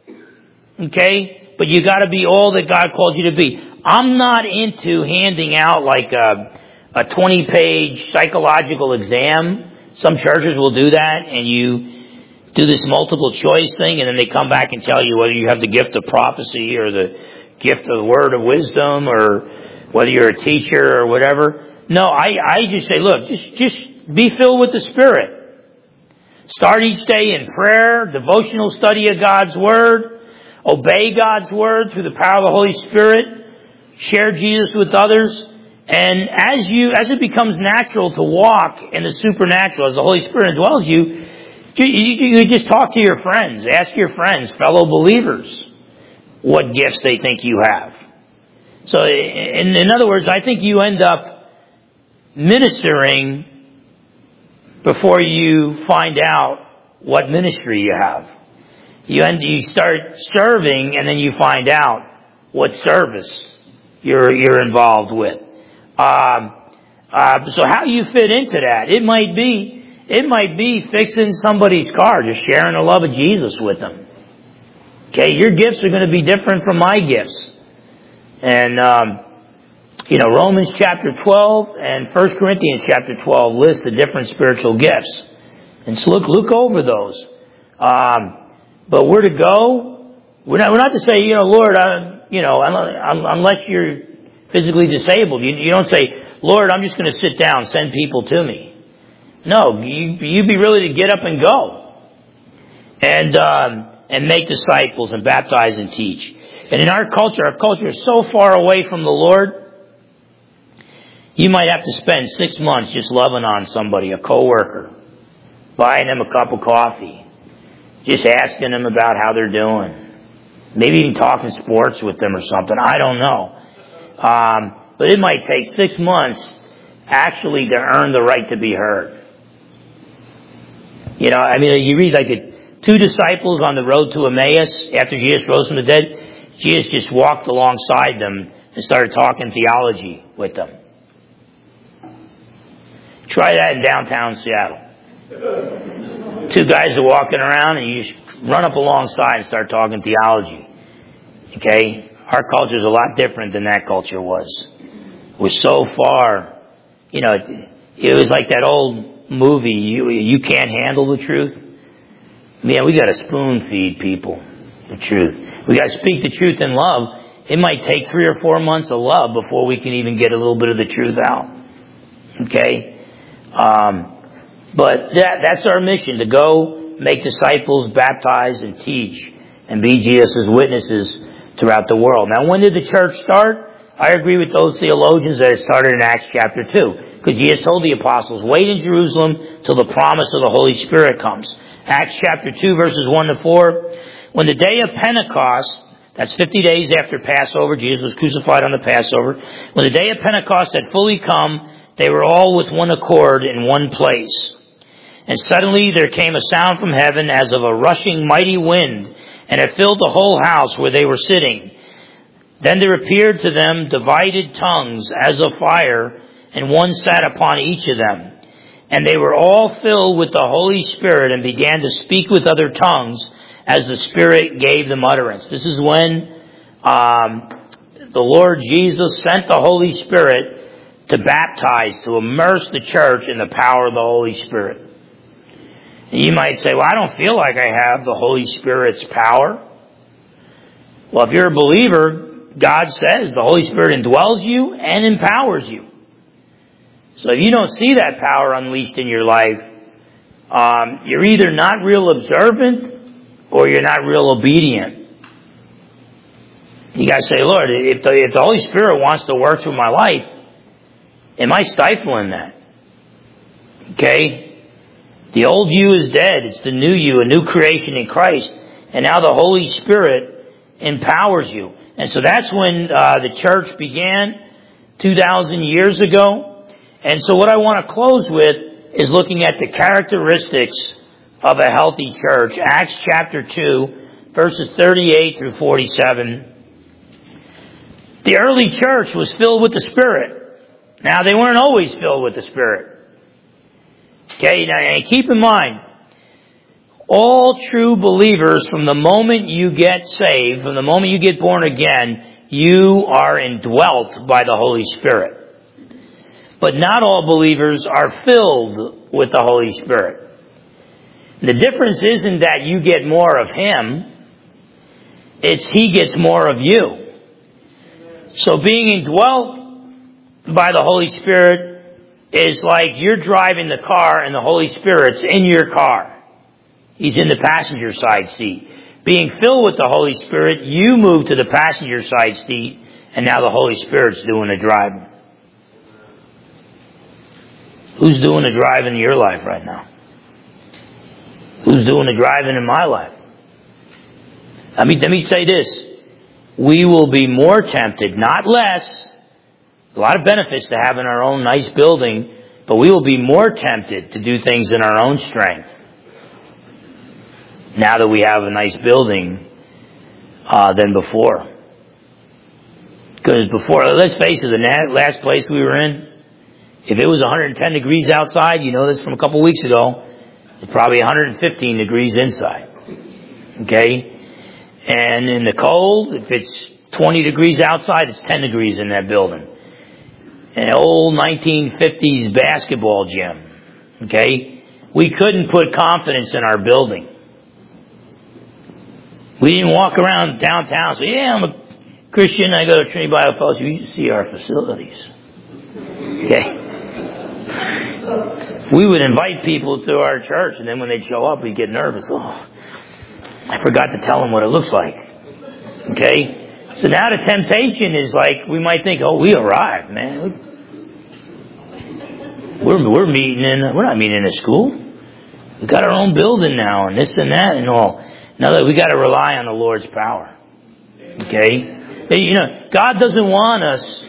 Okay? But you got to be all that God calls you to be. I'm not into handing out like a, a twenty-page psychological exam. Some churches will do that, and you do this multiple choice thing, and then they come back and tell you whether you have the gift of prophecy or the gift of the word of wisdom or whether you're a teacher or whatever. No, I, I just say, look, just, just be filled with the Spirit. Start each day in prayer, devotional study of God's Word, obey God's Word through the power of the Holy Spirit, share Jesus with others, and as you, as it becomes natural to walk in the supernatural, as the Holy Spirit indwells you, you, you, you just talk to your friends, ask your friends, fellow believers, what gifts they think you have. So, in, in other words, I think you end up ministering before you find out what ministry you have. You end, you start serving, and then you find out what service you're you're involved with. Um, uh, so how you fit into that? It might be it might be fixing somebody's car, just sharing the love of Jesus with them. Okay, your gifts are going to be different from my gifts. And, um, you know, Romans chapter twelve and First Corinthians chapter twelve list the different spiritual gifts. And so look, look over those. Um, but we're to go. We're not, we're not to say, you know, Lord, I, you know, unless you're physically disabled, you, you don't say, Lord, I'm just going to sit down, send people to me. No, you, you be really to get up and go. And, um, and make disciples and baptize and teach. And in our culture, our culture is so far away from the Lord, you might have to spend six months just loving on somebody, a coworker, buying them a cup of coffee, Just asking them about how they're doing. Maybe even talking sports with them or something. I don't know. Um, but it might take six months actually to earn the right to be heard. You know, I mean, you read like a, two disciples on the road to Emmaus after Jesus rose from the dead. Jesus just walked alongside them and started talking theology with them. Try that in downtown Seattle. Two guys are walking around and you just run up alongside and start talking theology. Okay? Our culture is a lot different than that culture was. We're so far, you know, it, it was like that old movie, you, you can't handle the truth. Man, we gotta spoon feed people the truth. We gotta speak the truth in love. It might take three or four months of love before we can even get a little bit of the truth out. Okay? Um, but that, that's our mission, to go make disciples, baptize, and teach, and be Jesus' witnesses throughout the world. Now, when did the church start? I agree with those theologians that it started in Acts chapter two. Because Jesus told the apostles, wait in Jerusalem till the promise of the Holy Spirit comes. Acts chapter two, verses one to four. When the day of Pentecost, that's fifty days after Passover, Jesus was crucified on the Passover. When the day of Pentecost had fully come, they were all with one accord in one place. And suddenly there came a sound from heaven as of a rushing mighty wind, and it filled the whole house where they were sitting. Then there appeared to them divided tongues as of fire, and one sat upon each of them. And they were all filled with the Holy Spirit and began to speak with other tongues as the Spirit gave them utterance. This is when um, the Lord Jesus sent the Holy Spirit to baptize, to immerse the church in the power of the Holy Spirit. And you might say, well, I don't feel like I have the Holy Spirit's power. Well, if you're a believer, God says the Holy Spirit indwells you and empowers you. So if you don't see that power unleashed in your life, um, you're either not real observant or you're not real obedient. You got to say, Lord, if the, if the Holy Spirit wants to work through my life, am I stifling that? Okay? The old you is dead. It's the new you, a new creation in Christ. And now the Holy Spirit empowers you. And so that's when uh, the church began two thousand years ago. And so what I want to close with is looking at the characteristics of a healthy church. Acts chapter two, verses thirty-eight through forty-seven. The early church was filled with the Spirit. Now, they weren't always filled with the Spirit. Okay, now and keep in mind, all true believers, from the moment you get saved, from the moment you get born again, you are indwelt by the Holy Spirit. But not all believers are filled with the Holy Spirit. The difference isn't that you get more of Him, it's He gets more of you. So being indwelt by the Holy Spirit is like you're driving the car and the Holy Spirit's in your car. He's in the passenger side seat. Being filled with the Holy Spirit, you move to the passenger side seat, and now the Holy Spirit's doing the driving. Who's doing the driving in your life right now? Who's doing the driving in my life? I mean, let me say this. We will be more tempted, not less. A lot of benefits to having our own nice building, but we will be more tempted to do things in our own strength now that we have a nice building uh, than before. Because before, let's face it, the last place we were in, if it was one hundred ten degrees outside, you know this from a couple weeks ago, it's probably one hundred fifteen degrees inside. Okay? And in the cold, if it's twenty degrees outside, it's ten degrees in that building. An old nineteen fifties basketball gym. Okay? We couldn't put confidence in our building. We didn't walk around downtown and say, yeah, I'm a Christian, I go to Trinity Bible Fellowship. You should see our facilities. Okay? We would invite people to our church, and then when they'd show up, we'd get nervous. Oh, I forgot to tell them what it looks like. Okay? So now the temptation is like, we might think, oh, we arrived, man. We're, we're meeting in, we're not meeting in a school. We've got our own building now and this and that and all. Now that we got to rely on the Lord's power. Okay? You know, God doesn't want us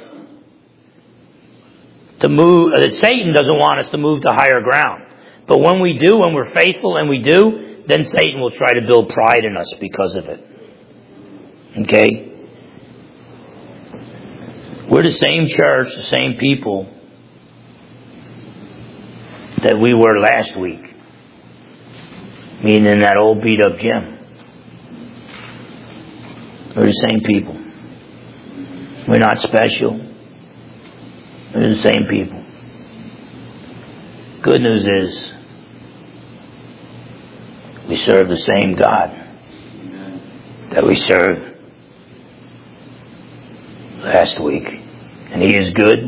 to move, uh, Satan doesn't want us to move to higher ground. But when we do, when we're faithful and we do, then Satan will try to build pride in us because of it. Okay? We're the same church, the same people that we were last week. Meaning in that old beat up gym. We're the same people. We're not special. We're the same people. Good news is, we serve the same God that we served last week. And He is good,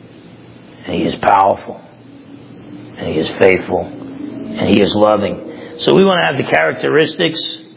and He is powerful, and He is faithful, and He is loving. So we want to have the characteristics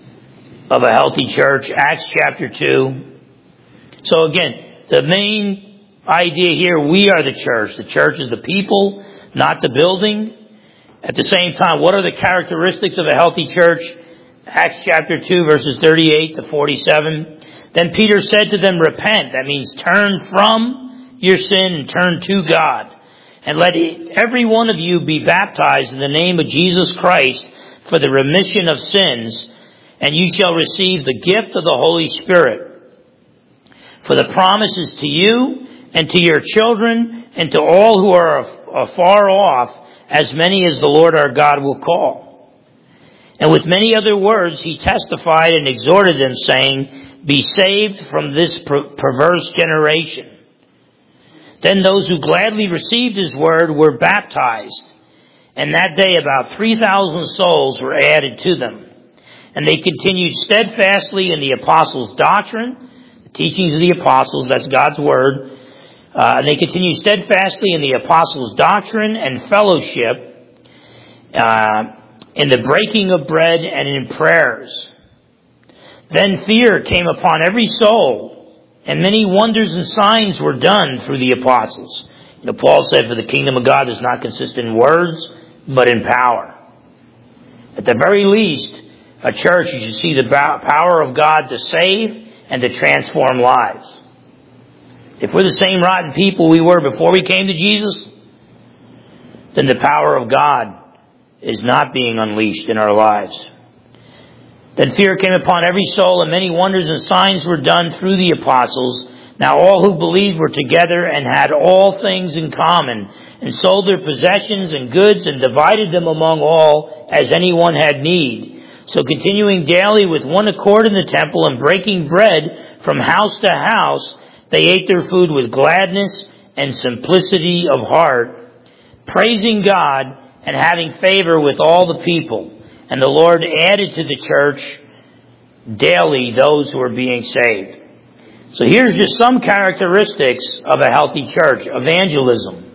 of a healthy church. Acts chapter two. So again, the main idea here, we are the church. The church is the people, not the building. At the same time, what are the characteristics of a healthy church? Acts chapter two, verses thirty-eight to forty-seven. Then Peter said to them, repent. That means turn from your sin and turn to God. And let every one of you be baptized in the name of Jesus Christ for the remission of sins, and you shall receive the gift of the Holy Spirit. For the promise is to you and to your children and to all who are afar off, as many as the Lord our God will call. And with many other words he testified and exhorted them, saying, be saved from this per- perverse generation. Then those who gladly received his word were baptized, and that day about three thousand souls were added to them. And they continued steadfastly in the apostles' doctrine, the teachings of the apostles, that's God's word. Uh, they continued steadfastly in the apostles' doctrine and fellowship, uh, in the breaking of bread and in prayers. Then fear came upon every soul, and many wonders and signs were done through the apostles. You know, Paul said, for the kingdom of God does not consist in words, but in power. At the very least, a church, you should see the power of God to save and to transform lives. If we're the same rotten people we were before we came to Jesus, then the power of God is not being unleashed in our lives. Then fear came upon every soul, and many wonders and signs were done through the apostles. Now all who believed were together and had all things in common, and sold their possessions and goods and divided them among all as anyone had need. So continuing daily with one accord in the temple and breaking bread from house to house, they ate their food with gladness and simplicity of heart, praising God and having favor with all the people. And the Lord added to the church daily those who were being saved. So here's just some characteristics of a healthy church. Evangelism.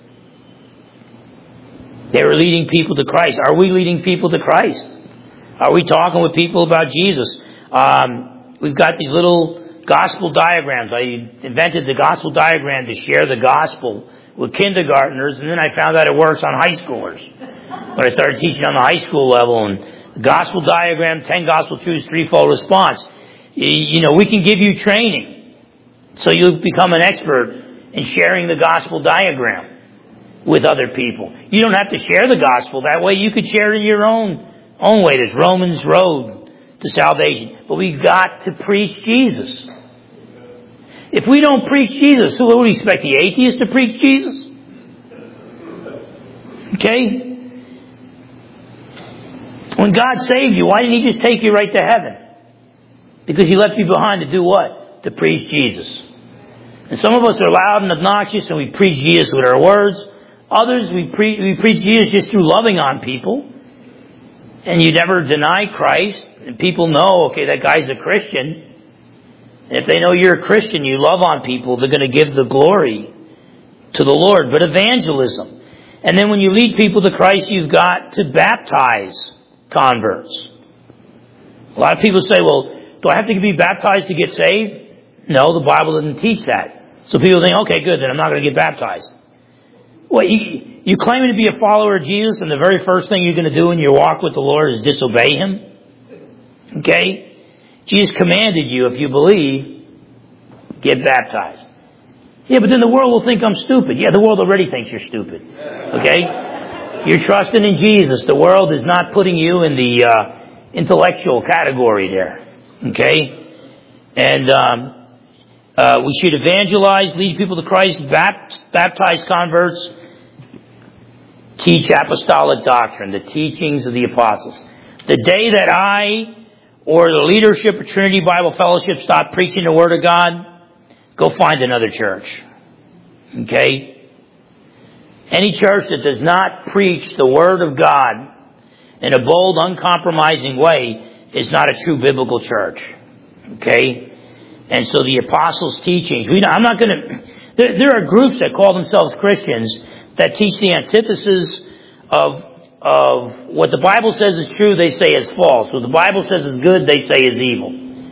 They were leading people to Christ. Are we leading people to Christ? Are we talking with people about Jesus? Um, we've got these little gospel diagrams. I invented the gospel diagram to share the gospel with kindergartners, and then I found out it works on high schoolers. But I started teaching on the high school level, and the gospel diagram, ten gospel truths, threefold response. You know, we can give you training so you become an expert in sharing the gospel diagram with other people. You don't have to share the gospel that way. You could share it in your own own way. There's Romans road to salvation. But we've got to preach Jesus. If we don't preach Jesus, who would we expect, the atheist to preach Jesus? Okay? When God saved you, why didn't He just take you right to heaven? Because He left you behind to do what? To preach Jesus. And some of us are loud and obnoxious and we preach Jesus with our words. Others, we, pre- we preach Jesus just through loving on people. And you never deny Christ. And people know, okay, that guy's a Christian. And if they know you're a Christian, you love on people, they're going to give the glory to the Lord. But evangelism. And then when you lead people to Christ, you've got to baptize converts. A lot of people say, well, do I have to be baptized to get saved? No, the Bible doesn't teach that. So people think, okay, good, then I'm not going to get baptized. Well, you, You claiming to be a follower of Jesus, and the very first thing you're going to do in your walk with the Lord is disobey Him? Okay? Jesus commanded you, if you believe, get baptized. Yeah, but then the world will think I'm stupid. Yeah, the world already thinks you're stupid. Okay? You're trusting in Jesus. The world is not putting you in the uh, intellectual category there. Okay? And um, uh, we should evangelize, lead people to Christ, bapt- baptize converts, teach apostolic doctrine, the teachings of the apostles. The day that I or the leadership of Trinity Bible Fellowship stop preaching the Word of God, go find another church. Okay? Any church that does not preach the Word of God in a bold, uncompromising way is not a true biblical church. Okay? And so the apostles' teachings, we, I'm not going to, there, there are groups that call themselves Christians that teach the antithesis of of what the Bible says is true, they say is false. What the Bible says is good, they say is evil.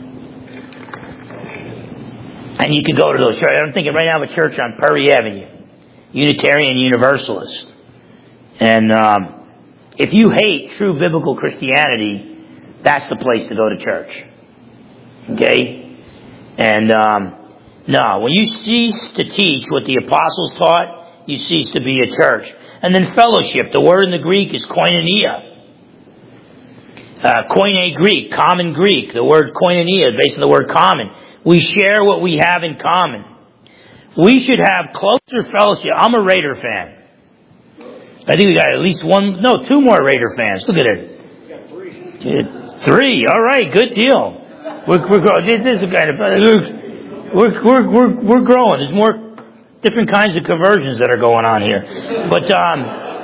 And you can go to those churches. I'm thinking right now of a church on Perry Avenue, Unitarian Universalist. And um, if you hate true biblical Christianity, that's the place to go to church. Okay? And um, no, when you cease to teach what the apostles taught, you cease to be a church. And then fellowship. The word in the Greek is koinonia. Uh, koine Greek, common Greek. The word koinonia is based on the word common. We share what we have in common. We should have closer fellowship. I'm a Raider fan. I think we got at least one, no, two more Raider fans. Look at it. We got three. Three. All right. Good deal. We're, we're growing. This is kind of, we're, we're, we're, we're growing. There's more different kinds of conversions that are going on here. But, um,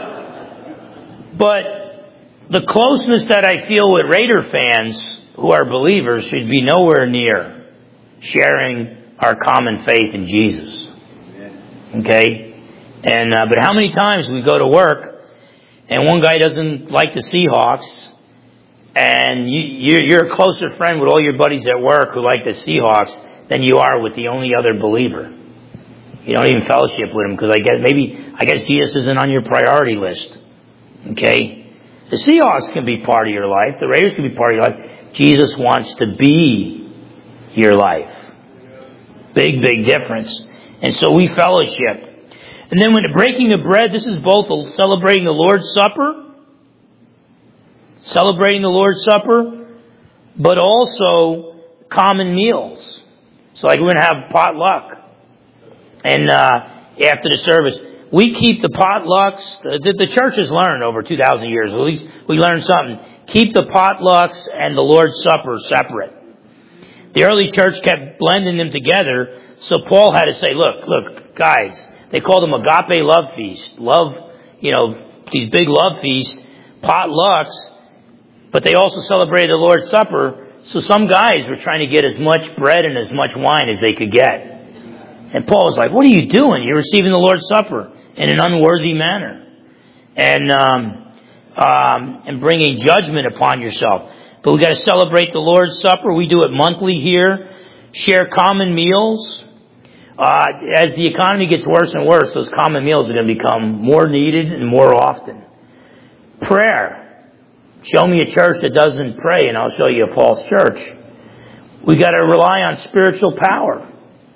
but the closeness that I feel with Raider fans who are believers should be nowhere near sharing our common faith in Jesus. Okay? And, uh, but how many times we go to work and one guy doesn't like the Seahawks and you, you're, you're a closer friend with all your buddies at work who like the Seahawks than you are with the only other believer. You don't even fellowship with him because I guess maybe I guess Jesus isn't on your priority list. Okay? The Seahawks can be part of your life. The Raiders can be part of your life. Jesus wants to be your life. Big, big difference. And so we fellowship. And then when the breaking of bread, this is both celebrating the Lord's Supper, celebrating the Lord's Supper, but also common meals. So like we're going to have potluck. And uh, after the service, we keep the potlucks. The, the church has learned over two thousand years. At least we learned something. Keep the potlucks and the Lord's Supper separate. The early church kept blending them together. So Paul had to say, look, look, guys, they called them agape love feast. Love, you know, these big love feasts, potlucks, but they also celebrated the Lord's Supper. So some guys were trying to get as much bread and as much wine as they could get. And Paul was like, what are you doing? You're receiving the Lord's Supper in an unworthy manner. And, um, um, and bringing judgment upon yourself. But we got to celebrate the Lord's Supper. We do it monthly here. Share common meals. Uh, as the economy gets worse and worse, those common meals are going to become more needed and more often. Prayer. Show me a church that doesn't pray and I'll show you a false church. We got to rely on spiritual power.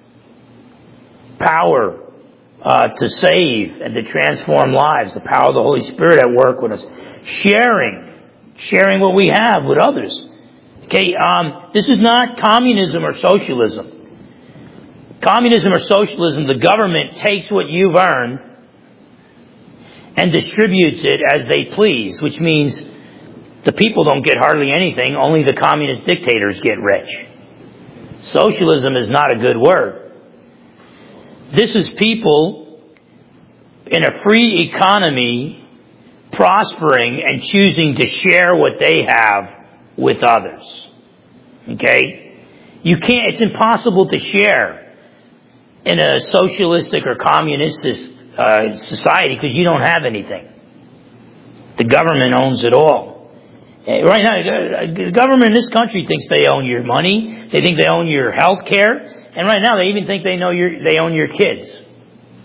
Power uh, to save and to transform lives. The power of the Holy Spirit at work with us. Sharing. Sharing what we have with others. Okay, um, this is not communism or socialism. Communism or socialism, the government takes what you've earned and distributes it as they please, which means the people don't get hardly anything, only the communist dictators get rich. Socialism is not a good word. This is people in a free economy prospering and choosing to share what they have with others. Okay? You can't, it's impossible to share in a socialistic or communistic uh, society because you don't have anything. The government owns it all. Right now, the government in this country thinks they own your money. They think they own your health care. And right now, they even think they know your, they own your kids.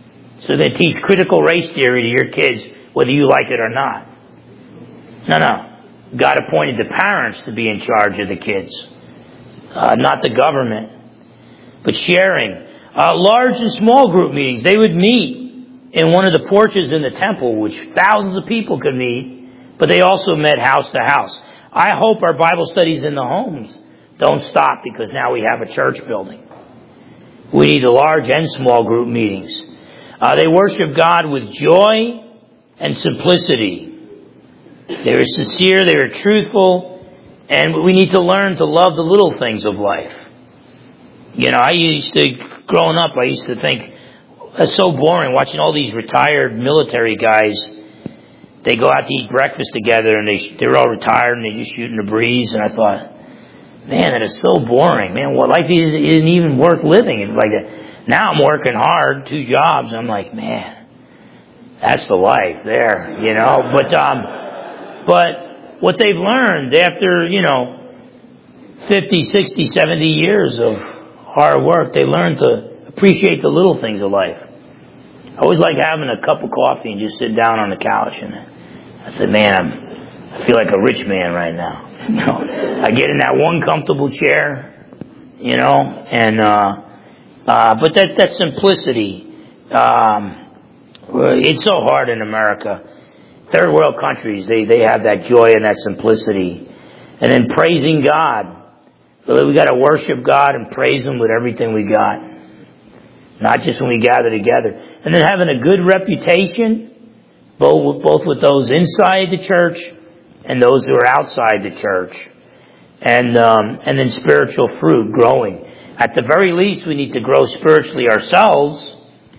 So they teach critical race theory to your kids, whether you like it or not. No, no. God appointed the parents to be in charge of the kids, uh, not the government. But sharing. Uh, large and small group meetings. They would meet in one of the porches in the temple, which thousands of people could meet, but they also met house to house. I hope our Bible studies in the homes don't stop because now we have a church building. We need the large and small group meetings. Uh, they worship God with joy and simplicity. They were sincere, they were truthful, and we need to learn to love the little things of life. You know, I used to, growing up, I used to think, that's so boring watching all these retired military guys. They go out to eat breakfast together and they, they're all retired and they just shoot in the breeze. And I thought, man, that is so boring. Man, what life isn't, isn't even worth living. It's like that. Now I'm working hard, two jobs. I'm like, man, that's the life there, you know. But, um, but what they've learned after, you know, fifty, sixty, seventy years of hard work, they learn to appreciate the little things of life. I always like having a cup of coffee and just sit down on the couch. And I said, man, I'm, I feel like a rich man right now. You know, I get in that one comfortable chair, you know, and, uh, uh, but that, that simplicity, um, it's so hard in America. Third world countries, they, they have that joy and that simplicity. And then praising God. We got to worship God and praise Him with everything we got. Not just when we gather together. And then having a good reputation, both, both with those inside the church and those who are outside the church. And, um, and then spiritual fruit growing. At the very least, we need to grow spiritually ourselves.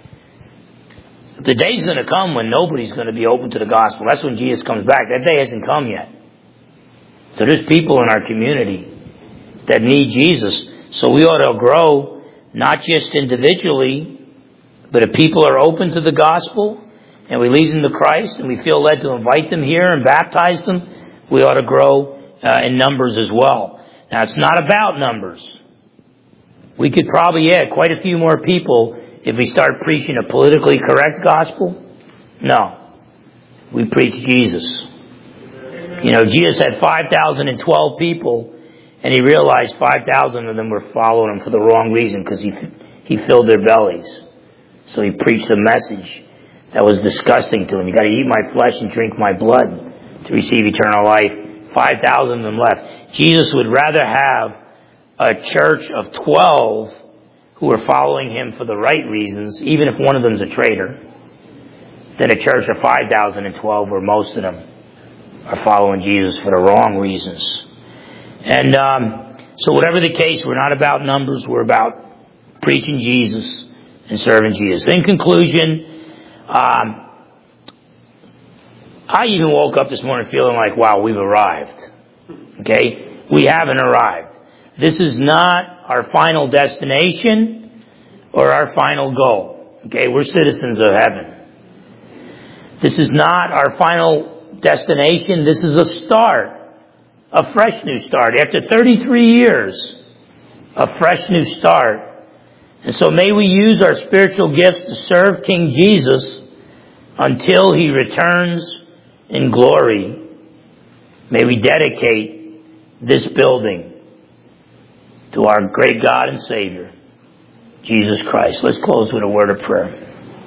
The day's going to come when nobody's going to be open to the gospel. That's when Jesus comes back. That day hasn't come yet. So there's people in our community that need Jesus. So we ought to grow, not just individually, but if people are open to the gospel and we lead them to Christ and we feel led to invite them here and baptize them, we ought to grow uh, in numbers as well. Now, it's not about numbers. We could probably add quite a few more people if we start preaching a politically correct gospel. No. We preach Jesus. You know, Jesus had five thousand twelve people, and he realized five thousand of them were following him for the wrong reason because he he filled their bellies. So he preached a message that was disgusting to them. You got to eat my flesh and drink my blood to receive eternal life. five thousand of them left. Jesus would rather have a church of twelve who are following him for the right reasons, even if one of them's a traitor, than a church of five thousand twelve where most of them are following Jesus for the wrong reasons. And um, so whatever the case, we're not about numbers. We're about preaching Jesus and serving Jesus. In conclusion, um, I even woke up this morning feeling like, wow, we've arrived. Okay? We haven't arrived. This is not our final destination or our final goal. Okay? We're citizens of heaven. This is not our final destination. This is a start. A fresh new start. After thirty-three years, a fresh new start. And so may we use our spiritual gifts to serve King Jesus until He returns in glory. May we dedicate this building to our great God and Savior, Jesus Christ. Let's close with a word of prayer.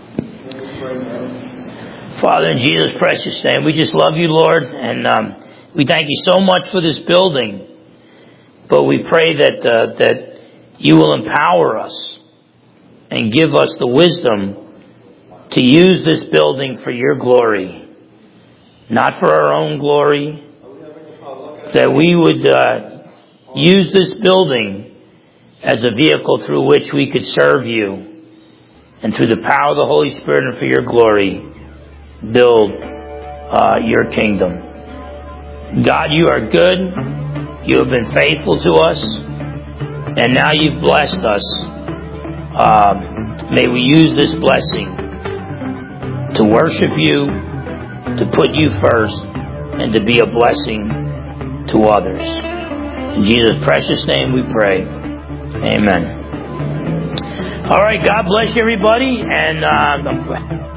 Father, in Jesus' precious name, we just love you, Lord, and um, we thank you so much for this building. But we pray that uh, that you will empower us and give us the wisdom to use this building for your glory, not for our own glory. That we would uh, use this building as a vehicle through which we could serve you, and through the power of the Holy Spirit and for your glory, build uh, your kingdom. God, you are good. You have been faithful to us. And now you've blessed us. Um, may we use this blessing to worship you, to put you first, and to be a blessing to others. In Jesus' precious name we pray. Amen. All right, God bless everybody, and uh,